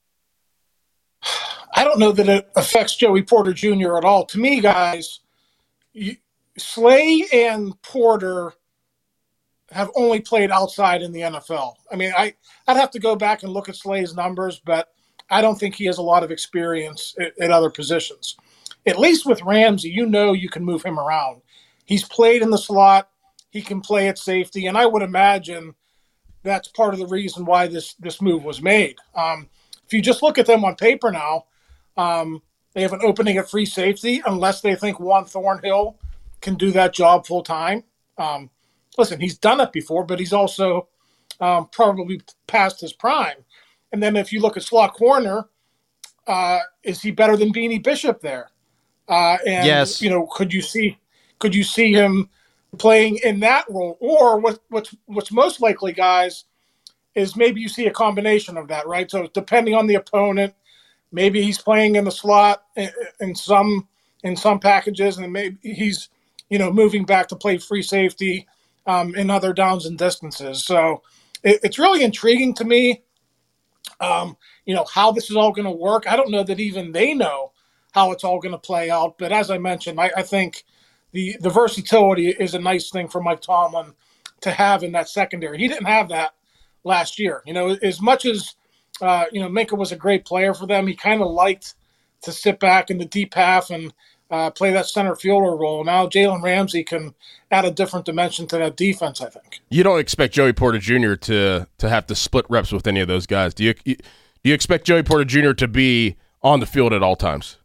I don't know that it affects Joey Porter Junior at all. To me, guys, you, Slay and Porter have only played outside in the N F L. I mean, I, I'd have to go back and look at Slay's numbers, but I don't think he has a lot of experience at, at other positions. At least with Ramsey, you know you can move him around. He's played in the slot. He can play at safety, and I would imagine that's part of the reason why this, this move was made. Um, if you just look at them on paper now, um, they have an opening at free safety unless they think Juan Thornhill can do that job full time. Um, listen, he's done it before, but he's also um, probably past his prime. And then if you look at slot corner, uh, is he better than Beanie Bishop there? Uh, and Yes. you know, could you see could you see him playing in that role? Or what, what's what's most likely, guys, is maybe you see a combination of that, right? So depending on the opponent, maybe he's playing in the slot in, in some in some packages, and maybe he's you know moving back to play free safety um, in other downs and distances. So it, it's really intriguing to me. Um, you know how this is all going to work. I don't know that even they know how it's all going to play out. But as I mentioned, I, I think the the versatility is a nice thing for Mike Tomlin to have in that secondary. He didn't have that last year. You know, as much as uh, you know, Minka was a great player for them, he kind of liked to sit back in the deep half and uh, play that center fielder role. Now Jalen Ramsey can add a different dimension to that defense, I think. You don't expect Joey Porter Junior to to have to split reps with any of those guys. Do you? Do you expect Joey Porter Junior to be on the field at all times?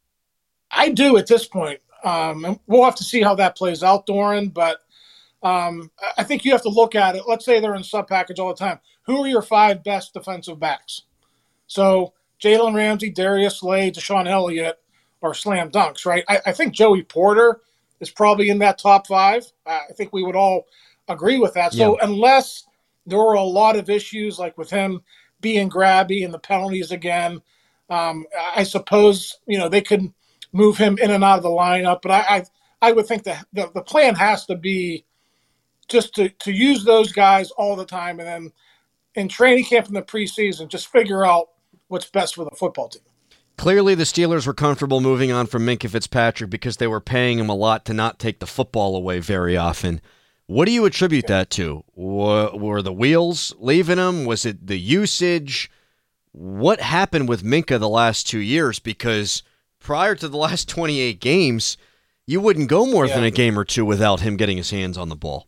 I do at this point. Um, and we'll have to see how that plays out, Doran. But um, I think you have to look at it. Let's say they're in sub package all the time. Who are your five best defensive backs? So Jalen Ramsey, Darius Slay, Deshaun Elliott are slam dunks, right? I, I think Joey Porter is probably in that top five. Uh, I think we would all agree with that. So Yeah. unless there were a lot of issues like with him being grabby and the penalties again. Um, I suppose, you know, they could move him in and out of the lineup, but I I, I would think that the, the plan has to be just to, to use those guys all the time, and then in training camp in the preseason, just figure out what's best for the football team. Clearly, the Steelers were comfortable moving on from Minkah Fitzpatrick because they were paying him a lot to not take the football away very often. What do you attribute that to? Were the wheels leaving him? Was it the usage? What happened with Minkah the last two years? Because prior to the last twenty-eight games, you wouldn't go more yeah. than a game or two without him getting his hands on the ball.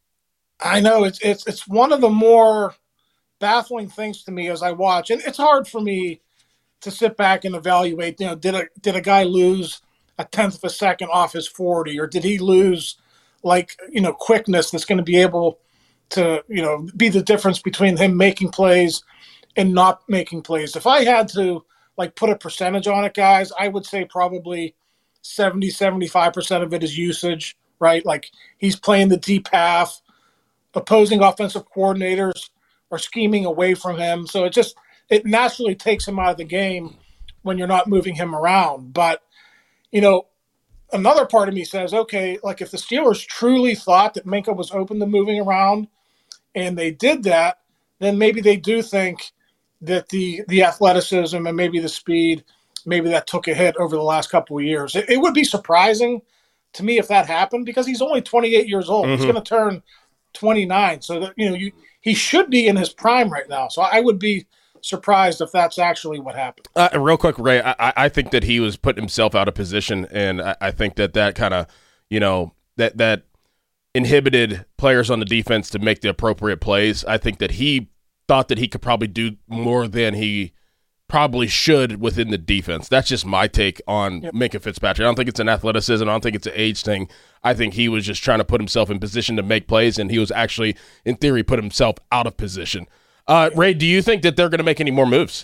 I know it's it's it's one of the more baffling things to me as I watch, and it's hard for me to sit back and evaluate. You know, did a did a guy lose a tenth of a second off his forty, or did he lose like you know quickness that's going to be able to you know be the difference between him making plays and not making plays? If I had to like put a percentage on it, guys, I would say probably seventy, seventy-five percent of it is usage, right? Like he's playing the deep half. Opposing offensive coordinators are scheming away from him. So it just, it naturally takes him out of the game when you're not moving him around. But, you know, another part of me says, okay, like if the Steelers truly thought that Minkah was open to moving around and they did that, then maybe they do think that the, the athleticism and maybe the speed, maybe that took a hit over the last couple of years. It, it would be surprising to me if that happened because he's only twenty-eight years old. Mm-hmm. He's going to turn twenty-nine, so that you know you he should be in his prime right now. So I would be surprised if that's actually what happened. Uh, real quick, Ray, I, I think that he was putting himself out of position, and I, I think that that kind of you know that that inhibited players on the defense to make the appropriate plays. I think that he thought that he could probably do more than he probably should within the defense. That's just my take on yep. Minkah Fitzpatrick. I don't think it's an athleticism. I don't think it's an age thing. I think he was just trying to put himself in position to make plays, and he was actually, in theory, put himself out of position. Uh, Ray, do you think that they're going to make any more moves?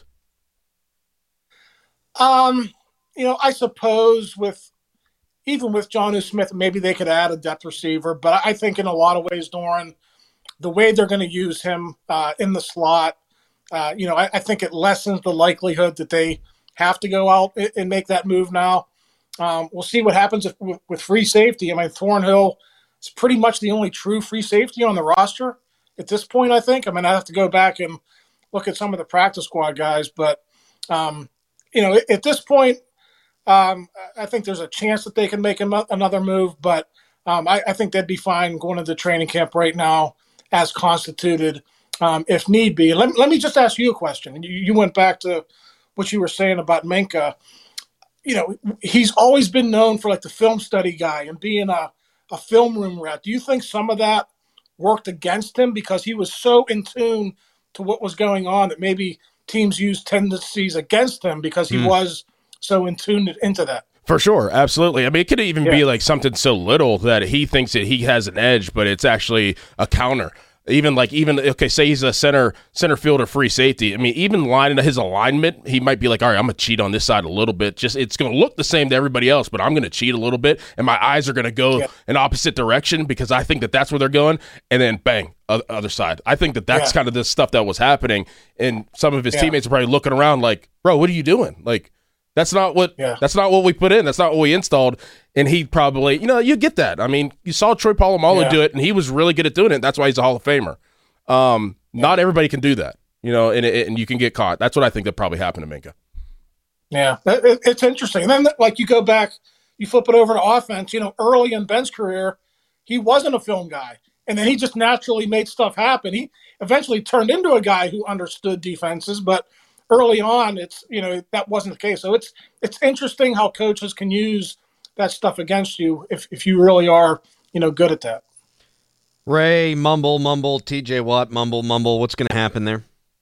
Um, you know, I suppose with even with Jonnu Smith, maybe they could add a depth receiver. But I think in a lot of ways, Doran, the way they're going to use him uh, in the slot, Uh, you know, I, I think it lessens the likelihood that they have to go out and, and make that move now. Um, we'll see what happens if, with, with free safety. I mean, Thornhill is pretty much the only true free safety on the roster at this point, I think. I mean, I have to go back and look at some of the practice squad guys. But, um, you know, at, at this point, um, I think there's a chance that they can make a, another move. But um, I, I think they'd be fine going into training camp right now as constituted. Um, if need be. Let, let me just ask you a question. You, you went back to what you were saying about Minkah. You know, he's always been known for like the film study guy and being a, a film room rat. Do you think some of that worked against him because he was so in tune to what was going on that maybe teams used tendencies against him because he mm. was so in tune into that? For sure, absolutely. I mean, it could even yeah. be like something so little that he thinks that he has an edge, but it's actually a counter. Even like even okay, say he's a center center fielder free safety. I mean, even lining his alignment, he might be like, all right, I'm gonna cheat on this side a little bit. Just it's gonna look the same to everybody else, but I'm gonna cheat a little bit, and my eyes are gonna go yeah. in opposite direction because I think that that's where they're going. And then bang, other side. I think that that's yeah. kind of the stuff that was happening, and some of his yeah. teammates are probably looking around like, bro, what are you doing? Like. That's not what yeah. that's not what we put in. That's not what we installed. And he probably, you know, you get that. I mean, you saw Troy Polamalu yeah. do it, and he was really good at doing it. That's why he's a Hall of Famer. Um, yeah. Not everybody can do that, you know, and, and you can get caught. That's what I think that probably happened to Minkah. Yeah, it, it's interesting. And then, like, you go back, you flip it over to offense. You know, early in Ben's career, he wasn't a film guy, and then he just naturally made stuff happen. He eventually turned into a guy who understood defenses, but early on, it's you know that wasn't the case. So it's it's interesting how coaches can use that stuff against you if, if you really are you know good at that. Ray, mumble, mumble. T J Watt, mumble, mumble. What's going to happen there?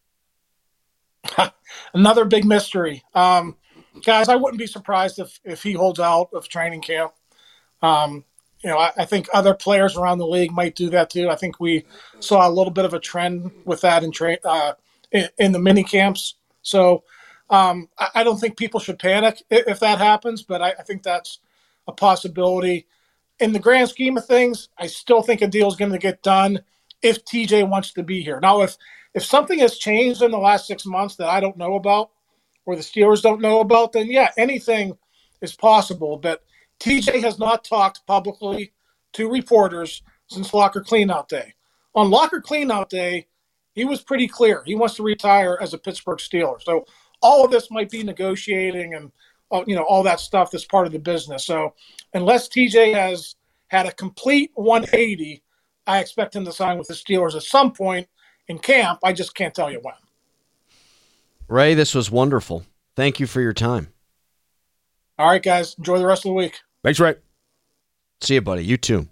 Another big mystery, um, guys. I wouldn't be surprised if if he holds out of training camp. Um, you know, I, I think other players around the league might do that too. I think we saw a little bit of a trend with that in tra- uh, in, in the mini camps. So um, I, I don't think people should panic if, if that happens, but I, I think that's a possibility. In the grand scheme of things, I still think a deal is going to get done if T J wants to be here. Now, if if something has changed in the last six months that I don't know about or the Steelers don't know about, then yeah, anything is possible. But T J has not talked publicly to reporters since locker cleanout day. On locker cleanout day, he was pretty clear. He wants to retire as a Pittsburgh Steeler. So all of this might be negotiating and uh, you know all that stuff that's part of the business. So unless T J has had a complete one eighty, I expect him to sign with the Steelers at some point in camp. I just can't tell you when. Ray, this was wonderful. Thank you for your time. All right, guys. Enjoy the rest of the week. Thanks, Ray. See you, buddy. You too.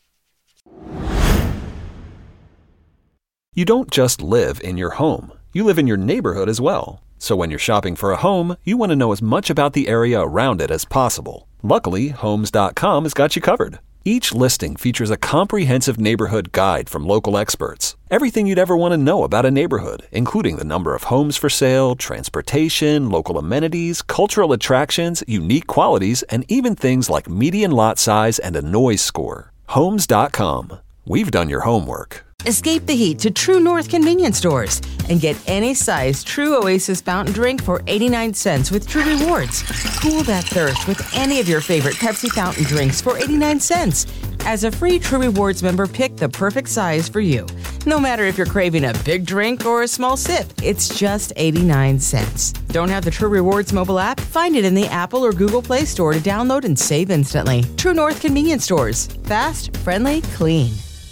You don't just live in your home. You live in your neighborhood as well. So when you're shopping for a home, you want to know as much about the area around it as possible. Luckily, Homes dot com has got you covered. Each listing features a comprehensive neighborhood guide from local experts. Everything you'd ever want to know about a neighborhood, including the number of homes for sale, transportation, local amenities, cultural attractions, unique qualities, and even things like median lot size and a noise score. Homes dot com. We've done your homework. Escape the heat to True North convenience stores and get any size True Oasis fountain drink for eighty-nine cents with True Rewards. Cool that thirst with any of your favorite Pepsi fountain drinks for eighty-nine cents. As a free True Rewards member, pick the perfect size for you. No matter if you're craving a big drink or a small sip, it's just eighty-nine cents. Don't have the True Rewards mobile app? Find it in the Apple or Google Play Store to download and save instantly. True North convenience stores. Fast, friendly, clean.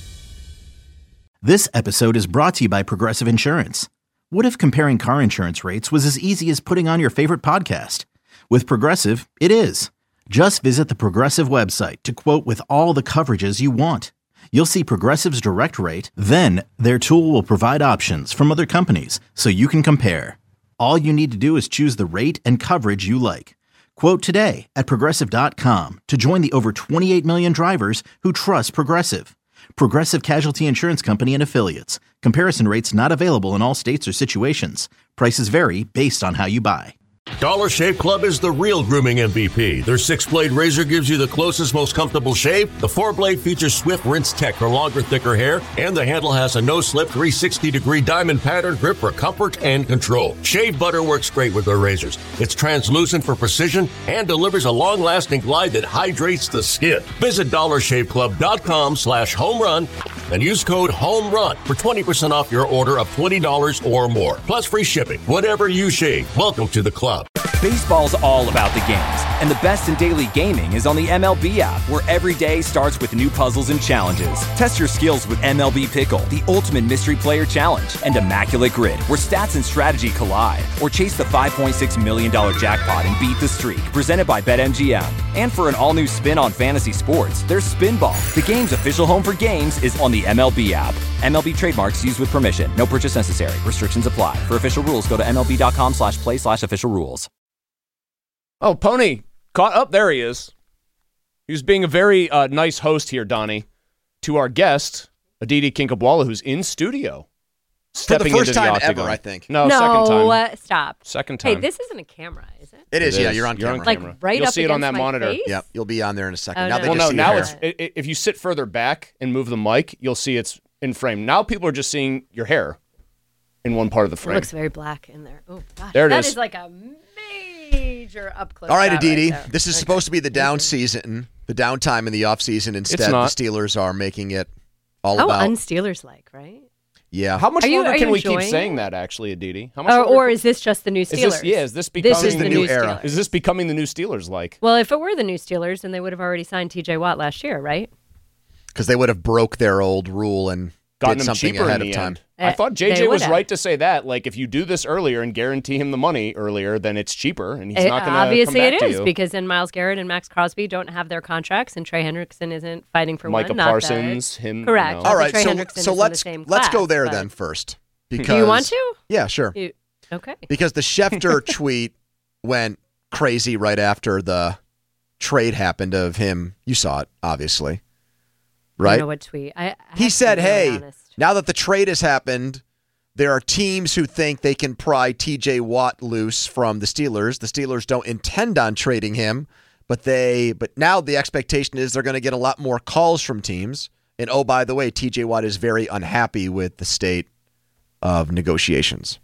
This episode is brought to you by Progressive Insurance. What if comparing car insurance rates was as easy as putting on your favorite podcast? With Progressive, it is. Just visit the Progressive website to quote with all the coverages you want. You'll see Progressive's direct rate, then their tool will provide options from other companies so you can compare. All you need to do is choose the rate and coverage you like. Quote today at Progressive dot com to join the over twenty-eight million drivers who trust Progressive. Progressive Casualty Insurance Company and Affiliates. Comparison rates not available in all states or situations. Prices vary based on how you buy. Dollar Shave Club is the real grooming M V P. Their six-blade razor gives you the closest, most comfortable shave. The four-blade features Swift Rinse Tech for longer, thicker hair. And the handle has a no-slip three hundred sixty degree diamond pattern grip for comfort and control. Shave butter works great with their razors. It's translucent for precision and delivers a long-lasting glide that hydrates the skin. Visit dollar shave club dot com slash home run and use code HOMERUN for twenty percent off your order of twenty dollars or more. Plus free shipping. Whatever you shave, welcome to the club. Baseball's all about the games, and the best in daily gaming is on the M L B app, where every day starts with new puzzles and challenges. Test your skills with M L B Pickle, the ultimate mystery player challenge, and Immaculate Grid, where stats and strategy collide. Or chase the five point six million dollars jackpot and beat the streak, presented by BetMGM. And for an all-new spin on fantasy sports, there's Spinball. The game's official home for games is on the M L B app. M L B trademarks used with permission. No purchase necessary. Restrictions apply. For official rules, go to MLB.com slash play slash official rules. Oh, Pony caught up. There he is. He was being a very uh, nice host here, Donnie, to our guest, Aditi Kinkhabwala, who's in studio. For the first time ever, I think. No, no second time. Uh, stop. Second time. Hey, this isn't a camera, is it? It is, It yeah. is. You're on You're camera. on Like camera. right You'll up see it on against that my monitor. face? Yeah, you'll be on there in a second. Oh, now no, they Well, just no, see now your it's hair. i- i- if you sit further back and move the mic, you'll see it's in frame. Now people are just seeing your hair in one part of the It frame. looks very black in there. Oh, gosh. There it that is. is like a major up close. All right, shot Aditi. right there. This is Okay. supposed to be the down season, the downtime in the off season. Instead, the not. Steelers are making it all How about. un-Steelers like, right? yeah. How much Are you- longer are can you we keep enjoying saying it? that, actually, Aditi? How much Or, longer or can- is this just the new is Steelers? this, yeah, is this becoming This is the new era. Steelers. Is this becoming the new Steelers like? Well, if it were the new Steelers, then they would have already signed T J Watt last year, right? Because they would have broke their old rule and Gotten did him something cheaper ahead in of the time. end. I Uh, thought J J they was would have. right to say that. Like, if you do this earlier and guarantee him the money earlier, then it's cheaper, and he's It- not going to obviously come back it to is you. because then Myles Garrett and Max Crosby don't have their contracts, and Trey Hendrickson isn't fighting for Micah one. Not Parsons, that. him, you correct. know. Not All that right, Trey so Hendrickson so is in let's the same let's go class, there but- then first. Do Because you want to? Yeah, sure. You, okay. Because the Schefter tweet went crazy right after the trade happened of him. You saw it, obviously, I right? don't know what tweet. I, I have He to said, be really "Hey, honest. now that the trade has happened, there are teams who think they can pry T J Watt loose from the Steelers. The Steelers don't intend on trading him, but they but now the expectation is they're going to get a lot more calls from teams. And oh, by the way, T J Watt is very unhappy with the state of negotiations.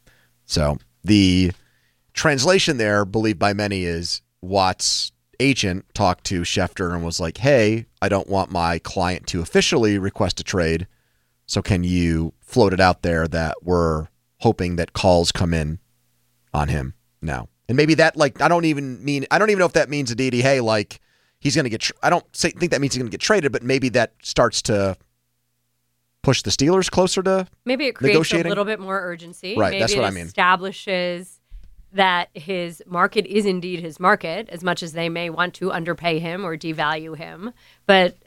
So the translation there, believed by many, is Watt's agent talked to Schefter and was like, hey, I don't want my client to officially request a trade. So can you float it out there that we're hoping that calls come in on him now? And maybe that, like, I don't even mean, I don't even know if that means, Aditi, hey, like, he's going to get, tra- I don't say, think that means he's going to get traded, but maybe that starts to push the Steelers closer to maybe it creates negotiating. A little bit more urgency. Right, maybe that's it what I mean. Establishes that his market is indeed his market, as much as they may want to underpay him or devalue him. But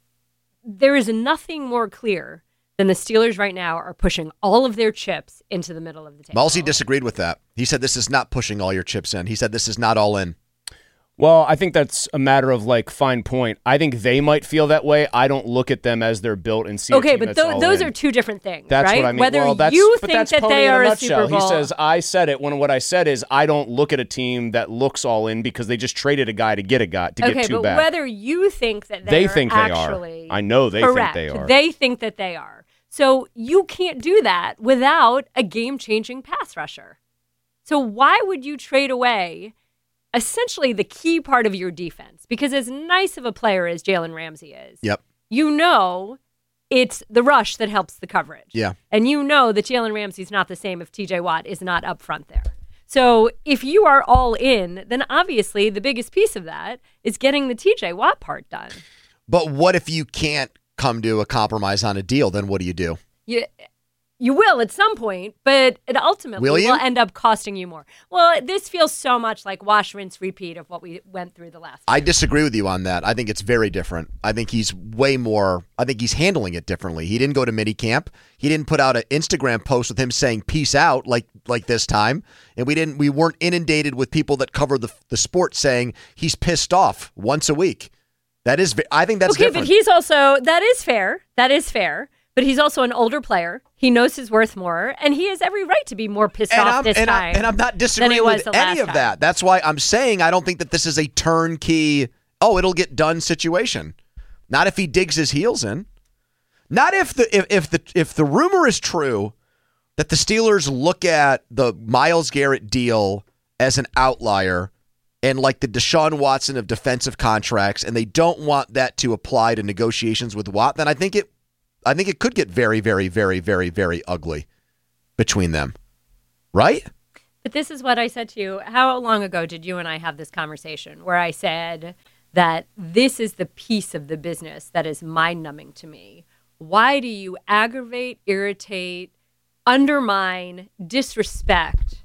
there is nothing more clear than the Steelers right now are pushing all of their chips into the middle of the table. Malsey disagreed with that. He said this is not pushing all your chips in. He said this is not all in. Well, I think that's a matter of, like, fine point. I think they might feel that way. I don't look at them as they're built and see okay, a team but that's th- all those in. are two different things, That's right? what I mean. Whether well, that's, you but think that's that Pony they in are a a nutshell. Super Bowl. He says, I said it when what I said is I don't look at a team that looks all in because they just traded a guy to get a guy, to okay, get two but back. whether you think that they, They are think they are. actually I know they correct, think they are. They think that they are. So you can't do that without a game-changing pass rusher. So why would you trade away essentially the key part of your defense? Because as nice of a player as Jalen Ramsey is, Yep. you know it's the rush that helps the coverage. Yeah. And you know that Jalen Ramsey's not the same if T J Watt is not up front there. So if you are all in, then obviously the biggest piece of that is getting the T J Watt part done. But what if you can't come to a compromise on a deal? Then what do you do? You, you will at some point, but it ultimately Will will, you? end up costing you more. Well, this feels so much like wash, rinse, repeat of what we went through the last I disagree with you on that. I think it's very different. I think he's way more, I think he's handling it differently. He didn't go to minicamp. He didn't put out an Instagram post with him saying peace out like like this time. And we didn't we weren't inundated with people that cover the the sport saying he's pissed off once a week. That is I think that's okay, different. but he's also, that is fair. That is fair. But he's also an older player. He knows his worth more, and he has every right to be more pissed and off I'm, this and time. I, and I'm not than he disagreeing was with the last any of time. that. That's why I'm saying I don't think that this is a turnkey, oh, it'll get done situation. Not if he digs his heels in. Not if the if, if the if the rumor is true that the Steelers look at the Myles Garrett deal as an outlier and like the Deshaun Watson of defensive contracts, and they don't want that to apply to negotiations with Watt, then I think it I think it could get very, very, very, very, very ugly between them. Right? But this is what I said to you. How long ago did you and I have this conversation where I said that this is the piece of the business that is mind-numbing to me? Why do you aggravate, irritate, undermine, disrespect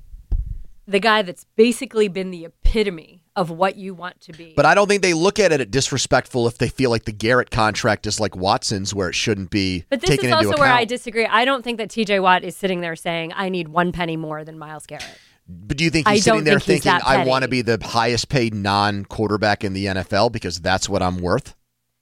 the guy that's basically been the epitome of what you want to be? But I don't think they look at it as disrespectful if they feel like the Garrett contract is like Watson's where it shouldn't be But this taken is into also account. where I disagree. I don't think that T J Watt is sitting there saying, I need one penny more than Myles Garrett. But do you think I he's don't sitting there think he's thinking, that I petty. want to be the highest paid non-quarterback in the N F L because that's what I'm worth?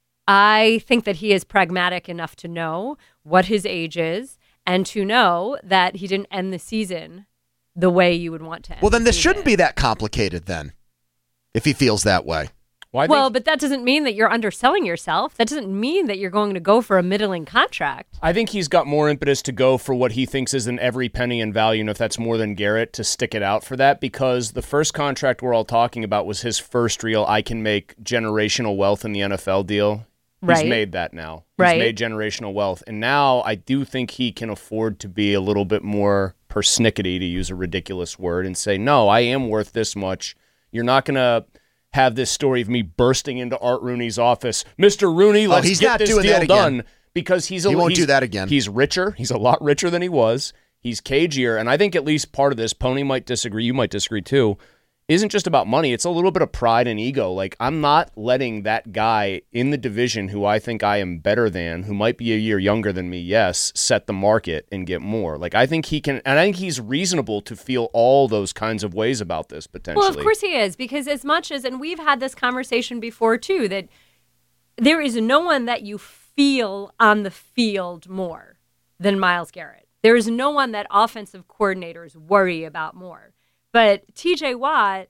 I think that he is pragmatic enough to know what his age is and to know that he didn't end the season the way you would want to end Well, then the this season. shouldn't be that complicated then, if he feels that way. Well, Well, but that doesn't mean that you're underselling yourself. That doesn't mean that you're going to go for a middling contract. I think he's got more impetus to go for what he thinks is an every penny in value, and if that's more than Garrett, to stick it out for that, because the first contract we're all talking about was his first real I can make generational wealth in the N F L deal. Right. He's made that now. He's Right. made generational wealth. And now I do think he can afford to be a little bit more persnickety, to use a ridiculous word, and say, no, I am worth this much. You're not going to have this story of me bursting into Art Rooney's office. Mister Rooney, let's Oh, he's get not this doing deal that again. done. Because he's a, He won't he's- do that again. He's richer. He's a lot richer than he was. He's cagier. And I think at least part of this, Pony might disagree, you might disagree too, isn't just about money. It's a little bit of pride and ego. Like, I'm not letting that guy in the division who I think I am better than, who might be a year younger than me, yes, set the market and get more. Like, I think he can, and I think he's reasonable to feel all those kinds of ways about this potentially. Well, of course he is, because as much as, and we've had this conversation before too, that there is no one that you feel on the field more than Myles Garrett. There is no one that offensive coordinators worry about more. But T J Watt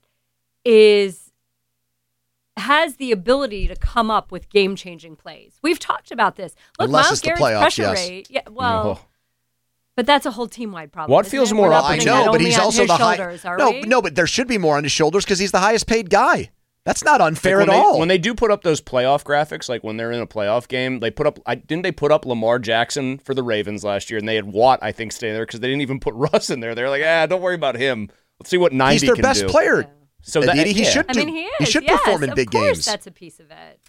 is has the ability to come up with game-changing plays. We've talked about this. Look, Unless Myles it's the Garrett's playoffs, pressure yes. rate. Yeah, well, Oh. But that's a whole team-wide problem. What isn't feels it? more We're not up- I putting know, that but only he's on also his the high. shoulders, are No, we? no, but there should be more on his shoulders because he's the highest paid guy. That's not unfair Like at when all. They, when they do put up those playoff graphics, like when they're in a playoff game, they put up. I, didn't they put up Lamar Jackson for the Ravens last year, and they had Watt, I think, staying there because they didn't even put Russ in there. They're like, ah, don't worry about him. Let's see what ninety he's their can best do. player. Yeah. So that Aditi, he yeah. should I do. mean, he is. He should yes, perform in of big course games. That's a piece of it.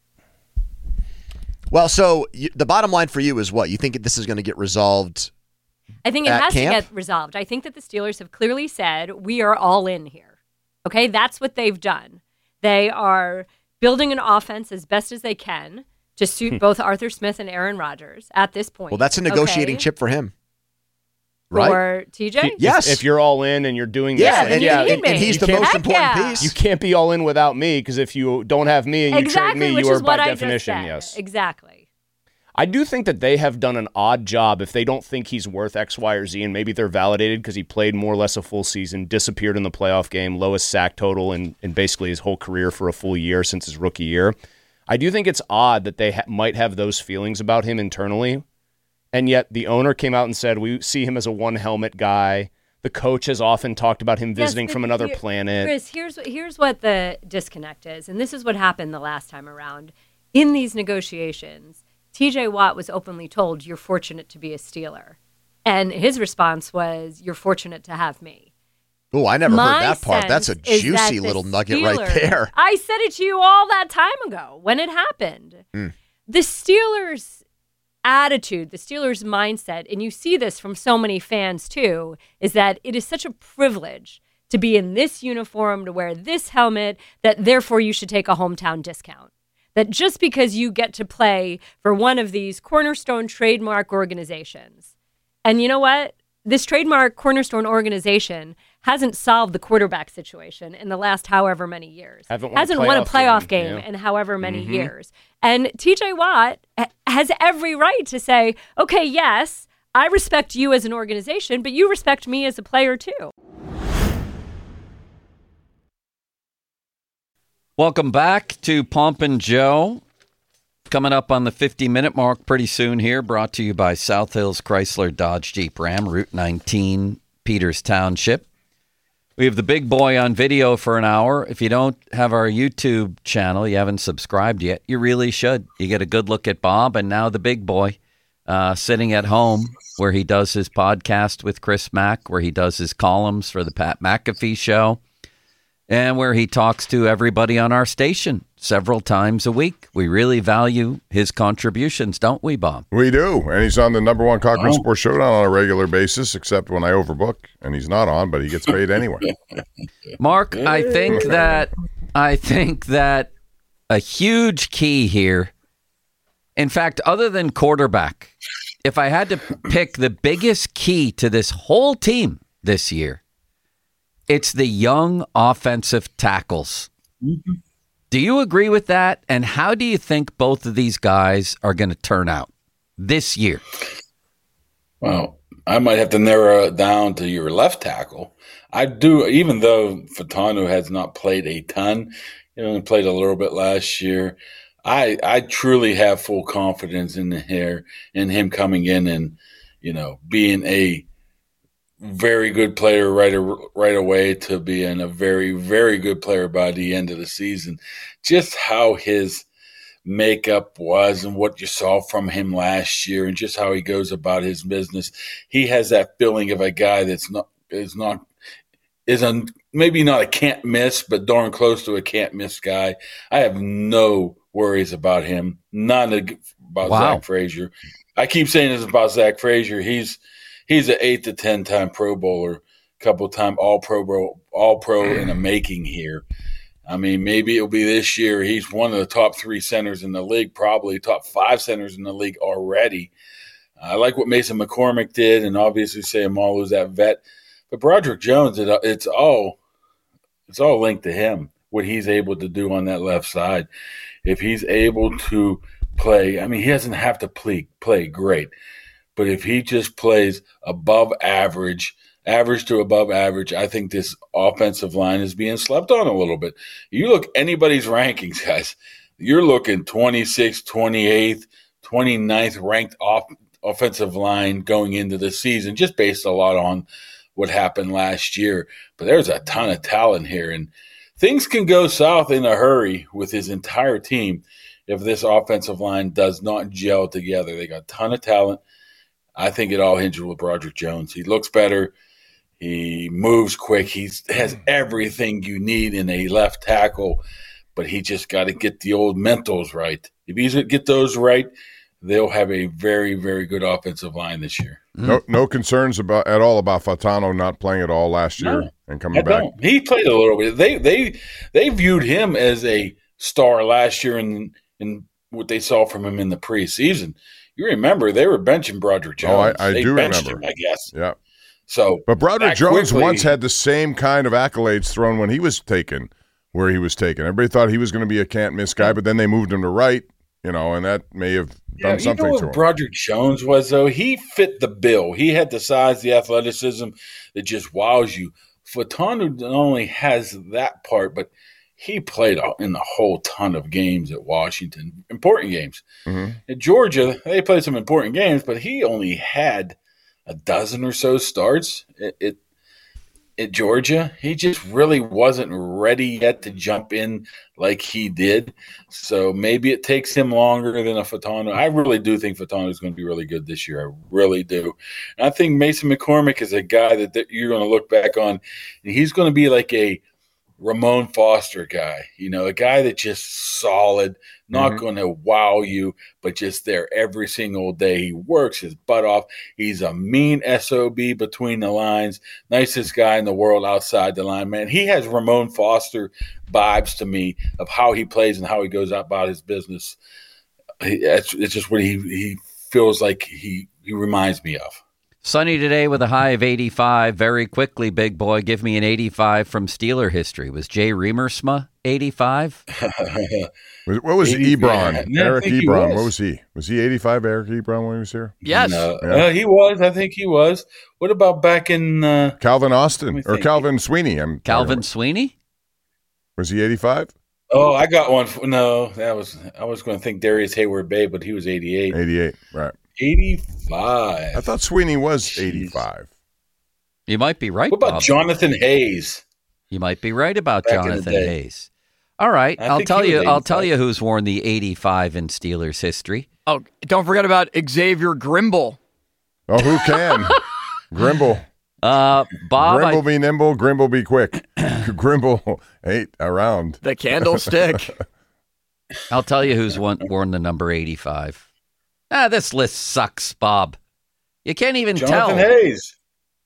Well, so you, the bottom line for you is what? You think this is going to get resolved? I think it at has camp? to get resolved. I think that the Steelers have clearly said, we are all in here. Okay, that's what they've done. They are building an offense as best as they can to suit both Arthur Smith and Aaron Rodgers at this point. Well, that's a negotiating okay? chip for him. Right? For T J? If- Yes. If you're all in and you're doing Yeah, this, and, yeah, and- and me. he's you the can't- most Heck important yeah. piece. You can't be all in without me because if you don't have me and you Exactly, trade me, which you are is what by I definition, just said. yes. Exactly. I do think that they have done an odd job if they don't think he's worth X, Y, or Z, and maybe they're validated because he played more or less a full season, disappeared in the playoff game, lowest sack total in, in basically his whole career for a full year since his rookie year. I do think it's odd that they ha- might have those feelings about him internally, and yet the owner came out and said, we see him as a one-helmet guy. The coach has often talked about him visiting Yes, from but another here- planet. Chris, here's, here's what the disconnect is, and this is what happened the last time around. In these negotiations, T J Watt was openly told, you're fortunate to be a Steeler. And his response was, you're fortunate to have me. Oh, I never My heard that part. That's a sense is that juicy the little nugget right Steelers- there. I said it to you all that time ago when it happened. Mm. The Steelers' attitude, the Steelers' mindset, and you see this from so many fans too, is that it is such a privilege to be in this uniform, to wear this helmet, that therefore you should take a hometown discount. That just because you get to play for one of these cornerstone trademark organizations, and you know what? This trademark cornerstone organization hasn't solved the quarterback situation in the last however many years. Haven't won a hasn't won a playoff playoff game, game, yeah. in however many Mhm. years. And T J Watt ha- has every right to say, okay, yes, I respect you as an organization, but you respect me as a player too. Welcome back to Pomp and Joe. Coming up on the fifty-minute mark pretty soon here, brought to you by South Hills Chrysler Dodge Jeep Ram, Route nineteen, Peters Township. We have the big boy on video for an hour. If you don't have our YouTube channel, you haven't subscribed yet, you really should. You get a good look at Bob and now the big boy uh, sitting at home where he does his podcast with Chris Mack, where he does his columns for the Pat McAfee Show, and where he talks to everybody on our station several times a week. We really value his contributions, don't we, Bob? We do, and he's on the number one Cochran Oh. Sports Showdown on a regular basis, except when I overbook, and he's not on, but he gets paid anyway. Mark, I think that I think that a huge key here, in fact, other than quarterback, if I had to pick the biggest key to this whole team this year, it's the young offensive tackles. Do you agree with that? And how do you think both of these guys are going to turn out this year? Well, I might have to narrow it down to your left tackle. I do, even though Fatanu has not played a ton, he only played a little bit last year. I I truly have full confidence in here in him coming in and, you know, being a very good player right right away to being a very, very good player by the end of the season. Just how his makeup was and what you saw from him last year and just how he goes about his business. He has that feeling of a guy that's not is not is a maybe not a can't miss, but darn close to a can't miss guy. I have no worries about him. None about Wow. Zach Frazier. I keep saying this about Zach Frazier. He's he's an eight to ten time Pro Bowler, couple time All Pro Bowl, All Pro in the making here. I mean, maybe it'll be this year. He's one of the top three centers in the league, probably top five centers in the league already. I like what Mason McCormick did, and obviously Sayamalu's that vet. But Broderick Jones, it, it's all it's all linked to him, what he's able to do on that left side. If he's able to play, I mean, he doesn't have to play, play great. But if he just plays above average, average to above average, I think this offensive line is being slept on a little bit. You look anybody's rankings, guys, you're looking twenty-sixth, twenty-eighth, twenty-ninth ranked off offensive line going into the season, just based a lot on what happened last year. But there's a ton of talent here, and things can go south in a hurry with his entire team if this offensive line does not gel together. They got a ton of talent. I think it all hinges with Broderick Jones. He looks better. He moves quick. He has everything you need in a left tackle, but he just got to get the old mentals right. If he doesn't get those right, they'll have a very, very good offensive line this year. No, no concerns about at all about Fatano not playing at all last year No, and coming I back. don't. He played a little bit. They they they viewed him as a star last year in in what they saw from him in the preseason. You remember they were benching Broderick Jones. Oh, I, I they do benched remember. him, I guess. Yeah. So, but Broderick back Jones quickly- once had the same kind of accolades thrown when he was taken, where he was taken. Everybody thought he was going to be a can't miss guy, but then they moved him to right, you know, and that may have Yeah, done you something know what to him. Broderick Jones was, though? He fit the bill. He had the size, the athleticism that just wows you. Fatanu not only has that part, but he played in a whole ton of games at Washington, important games. Mm-hmm. At Georgia, they played some important games, but he only had a dozen or so starts at, at, at Georgia. He just really wasn't ready yet to jump in like he did. So maybe it takes him longer than a Fatano. I really do think Fatano is going to be really good this year. I really do. And I think Mason McCormick is a guy that, that you're going to look back on, and he's going to be like a Ramon Foster guy, you know, a guy that just solid, not Mhm. going to wow you, but just there every single day. He works his butt off. He's a mean S O B between the lines, nicest guy in the world outside the line, man. He has Ramon Foster vibes to me of how he plays and how he goes about his business. He, it's, it's just what he, he feels like he, he reminds me of. Sunny today with a high of eighty-five. Very quickly, big boy, give me an eighty-five from Steeler history. Was Jay Remersma eighty-five? What was eighty, Ebron? yeah, I Eric think he Ebron. was. What was he? Was he eighty-five, Eric Ebron, when he was here? Yes. No, Yeah. uh, he was. I think he was. What about back in uh, Calvin Austin me or think. Calvin Sweeney? I'm Calvin Sweeney? Was he eighty-five? Oh, I got one. For, no, that was I was going to think Darius Hayward Bay, but he was eighty-eight. eighty-eight, right. eighty-five. I thought Sweeney was eighty-five. You might be right, What about Bob. Jonathan Hayes? You might be right about Back in the Jonathan day. Hayes. All right, I I'll think tell he you. was I'll tell eighty-five. you who's worn the eighty-five in Steelers history. Oh, don't forget about Xavier Grimble. Oh, who can? Grimble. Uh, Bob, Grimble I, be nimble, Grimble be quick. Grimble ain't around. The candlestick. I'll tell you who's won, worn the number eighty-five. Ah, this list sucks, Bob. You can't even Jonathan tell. Hayes.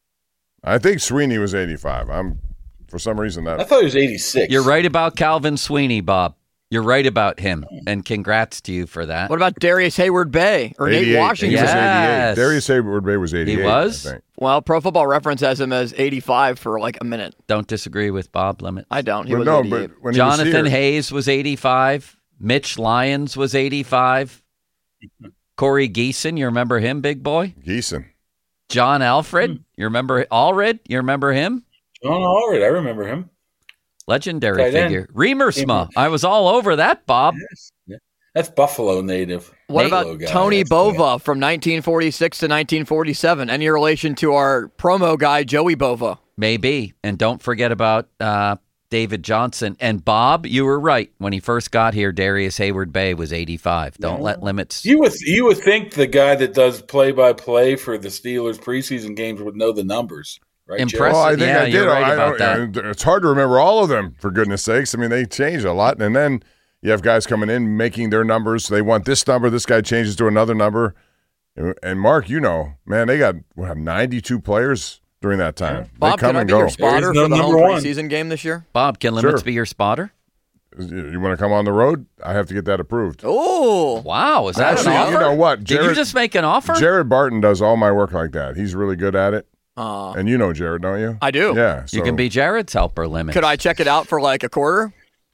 I think Sweeney was eighty-five. I'm for some reason that I thought he was eighty-six. You're right about Calvin Sweeney, Bob. You're right about him, and congrats to you for that. What about Darius Hayward Bay or Nate eighty-eight. Washington? He was Yes. eighty-eight. Darius Hayward Bay was eighty-eight. He was? I think. Well, Pro Football Reference has him as eighty-five for like a minute. Don't disagree with Bob Limit. I don't. He Well, was no, eighty-eight. but when he was Jonathan here- Hayes was eighty-five. Mitch Lyons was eighty-five. Corey Geeson, you remember him, big boy? Geeson. John Alfred, you remember Allred? You remember him? John Allred, I remember him. Legendary Tight end. figure. Remersma, I was all over that, Bob. Yes. Yeah. That's Buffalo native. What Buffalo about guy. Tony That's Bova from nineteen forty-six to nineteen forty-seven? Any relation to our promo guy, Joey Bova? Maybe. And don't forget about uh, David Johnson. And Bob, you were right. When he first got here, Darius Hayward Bay was eighty-five. Don't Yeah. let limits. You would you would think the guy that does play by play for the Steelers preseason games would know the numbers, right? Joe? Impressive. Well, I think Yeah, I did. you're right I- about I- that. It's hard to remember all of them, for goodness sakes. I mean, they change a lot. And then you have guys coming in, making their numbers. They want this number. This guy changes to another number. And, and Mark, you know, man, they got what, ninety-two players during that time. Bob, they come can I and be go. your spotter There is no for the home number one. preseason game this year? Bob, can limits Sure. be your spotter? You, you want to come on the road? I have to get that approved. Oh, Wow, is that Actually, an offer? you know what? Did you Jared- just make an offer? Jared Barton does all my work like that. He's really good at it. uh, And you know Jared, don't you? I do. Yeah. you so, can be Jared's helper, limits. Could I check it out for like a quarter?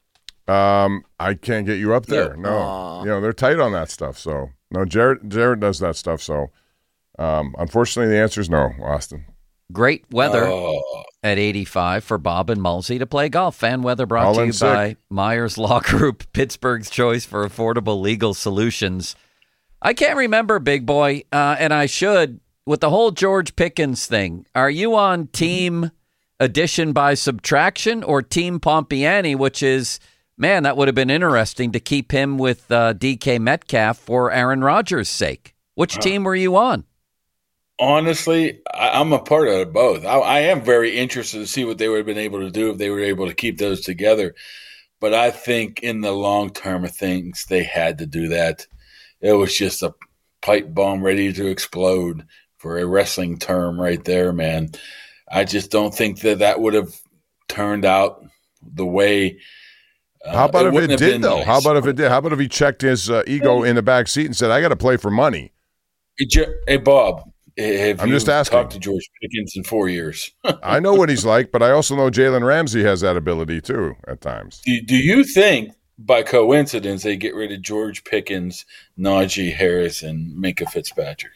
Um, I can't get you up there. No, Aw. you know they're tight on that stuff. So no, Jared. Jared does that stuff. So, um, unfortunately, the answer is no, Austin. Great weather Oh. at eighty-five for Bob and Mulsey to play golf. Fan weather brought All to in you sick. by Myers Law Group, Pittsburgh's choice for affordable legal solutions. I can't remember, big boy, uh, and I should. With the whole George Pickens thing, are you on team addition by subtraction or team Pompiani, which is, man, that would have been interesting to keep him with uh, D K Metcalf for Aaron Rodgers' sake. Which team were you on? Honestly, I, I'm a part of both. I, I am very interested to see what they would have been able to do if they were able to keep those together. But I think in the long term of things, they had to do that. It was just a pipe bomb ready to explode, for a wrestling term right there, man. I just don't think that that would have turned out the way. Uh, How about it if it did, though? Nice. How about if it did? How about if he checked his uh, ego in the back seat and said, I got to play for money? Hey, Bob, have I'm you just asking. talked to George Pickens in four years? I know what he's like, but I also know Jalen Ramsey has that ability, too, at times. do, do you think, by coincidence, they get rid of George Pickens, Najee Harris, and Minka Fitzpatrick?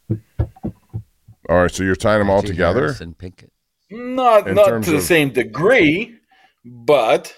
All right, so you're tying them all Najee together? Harris and Pinkett. Not In not terms to the of- same degree, but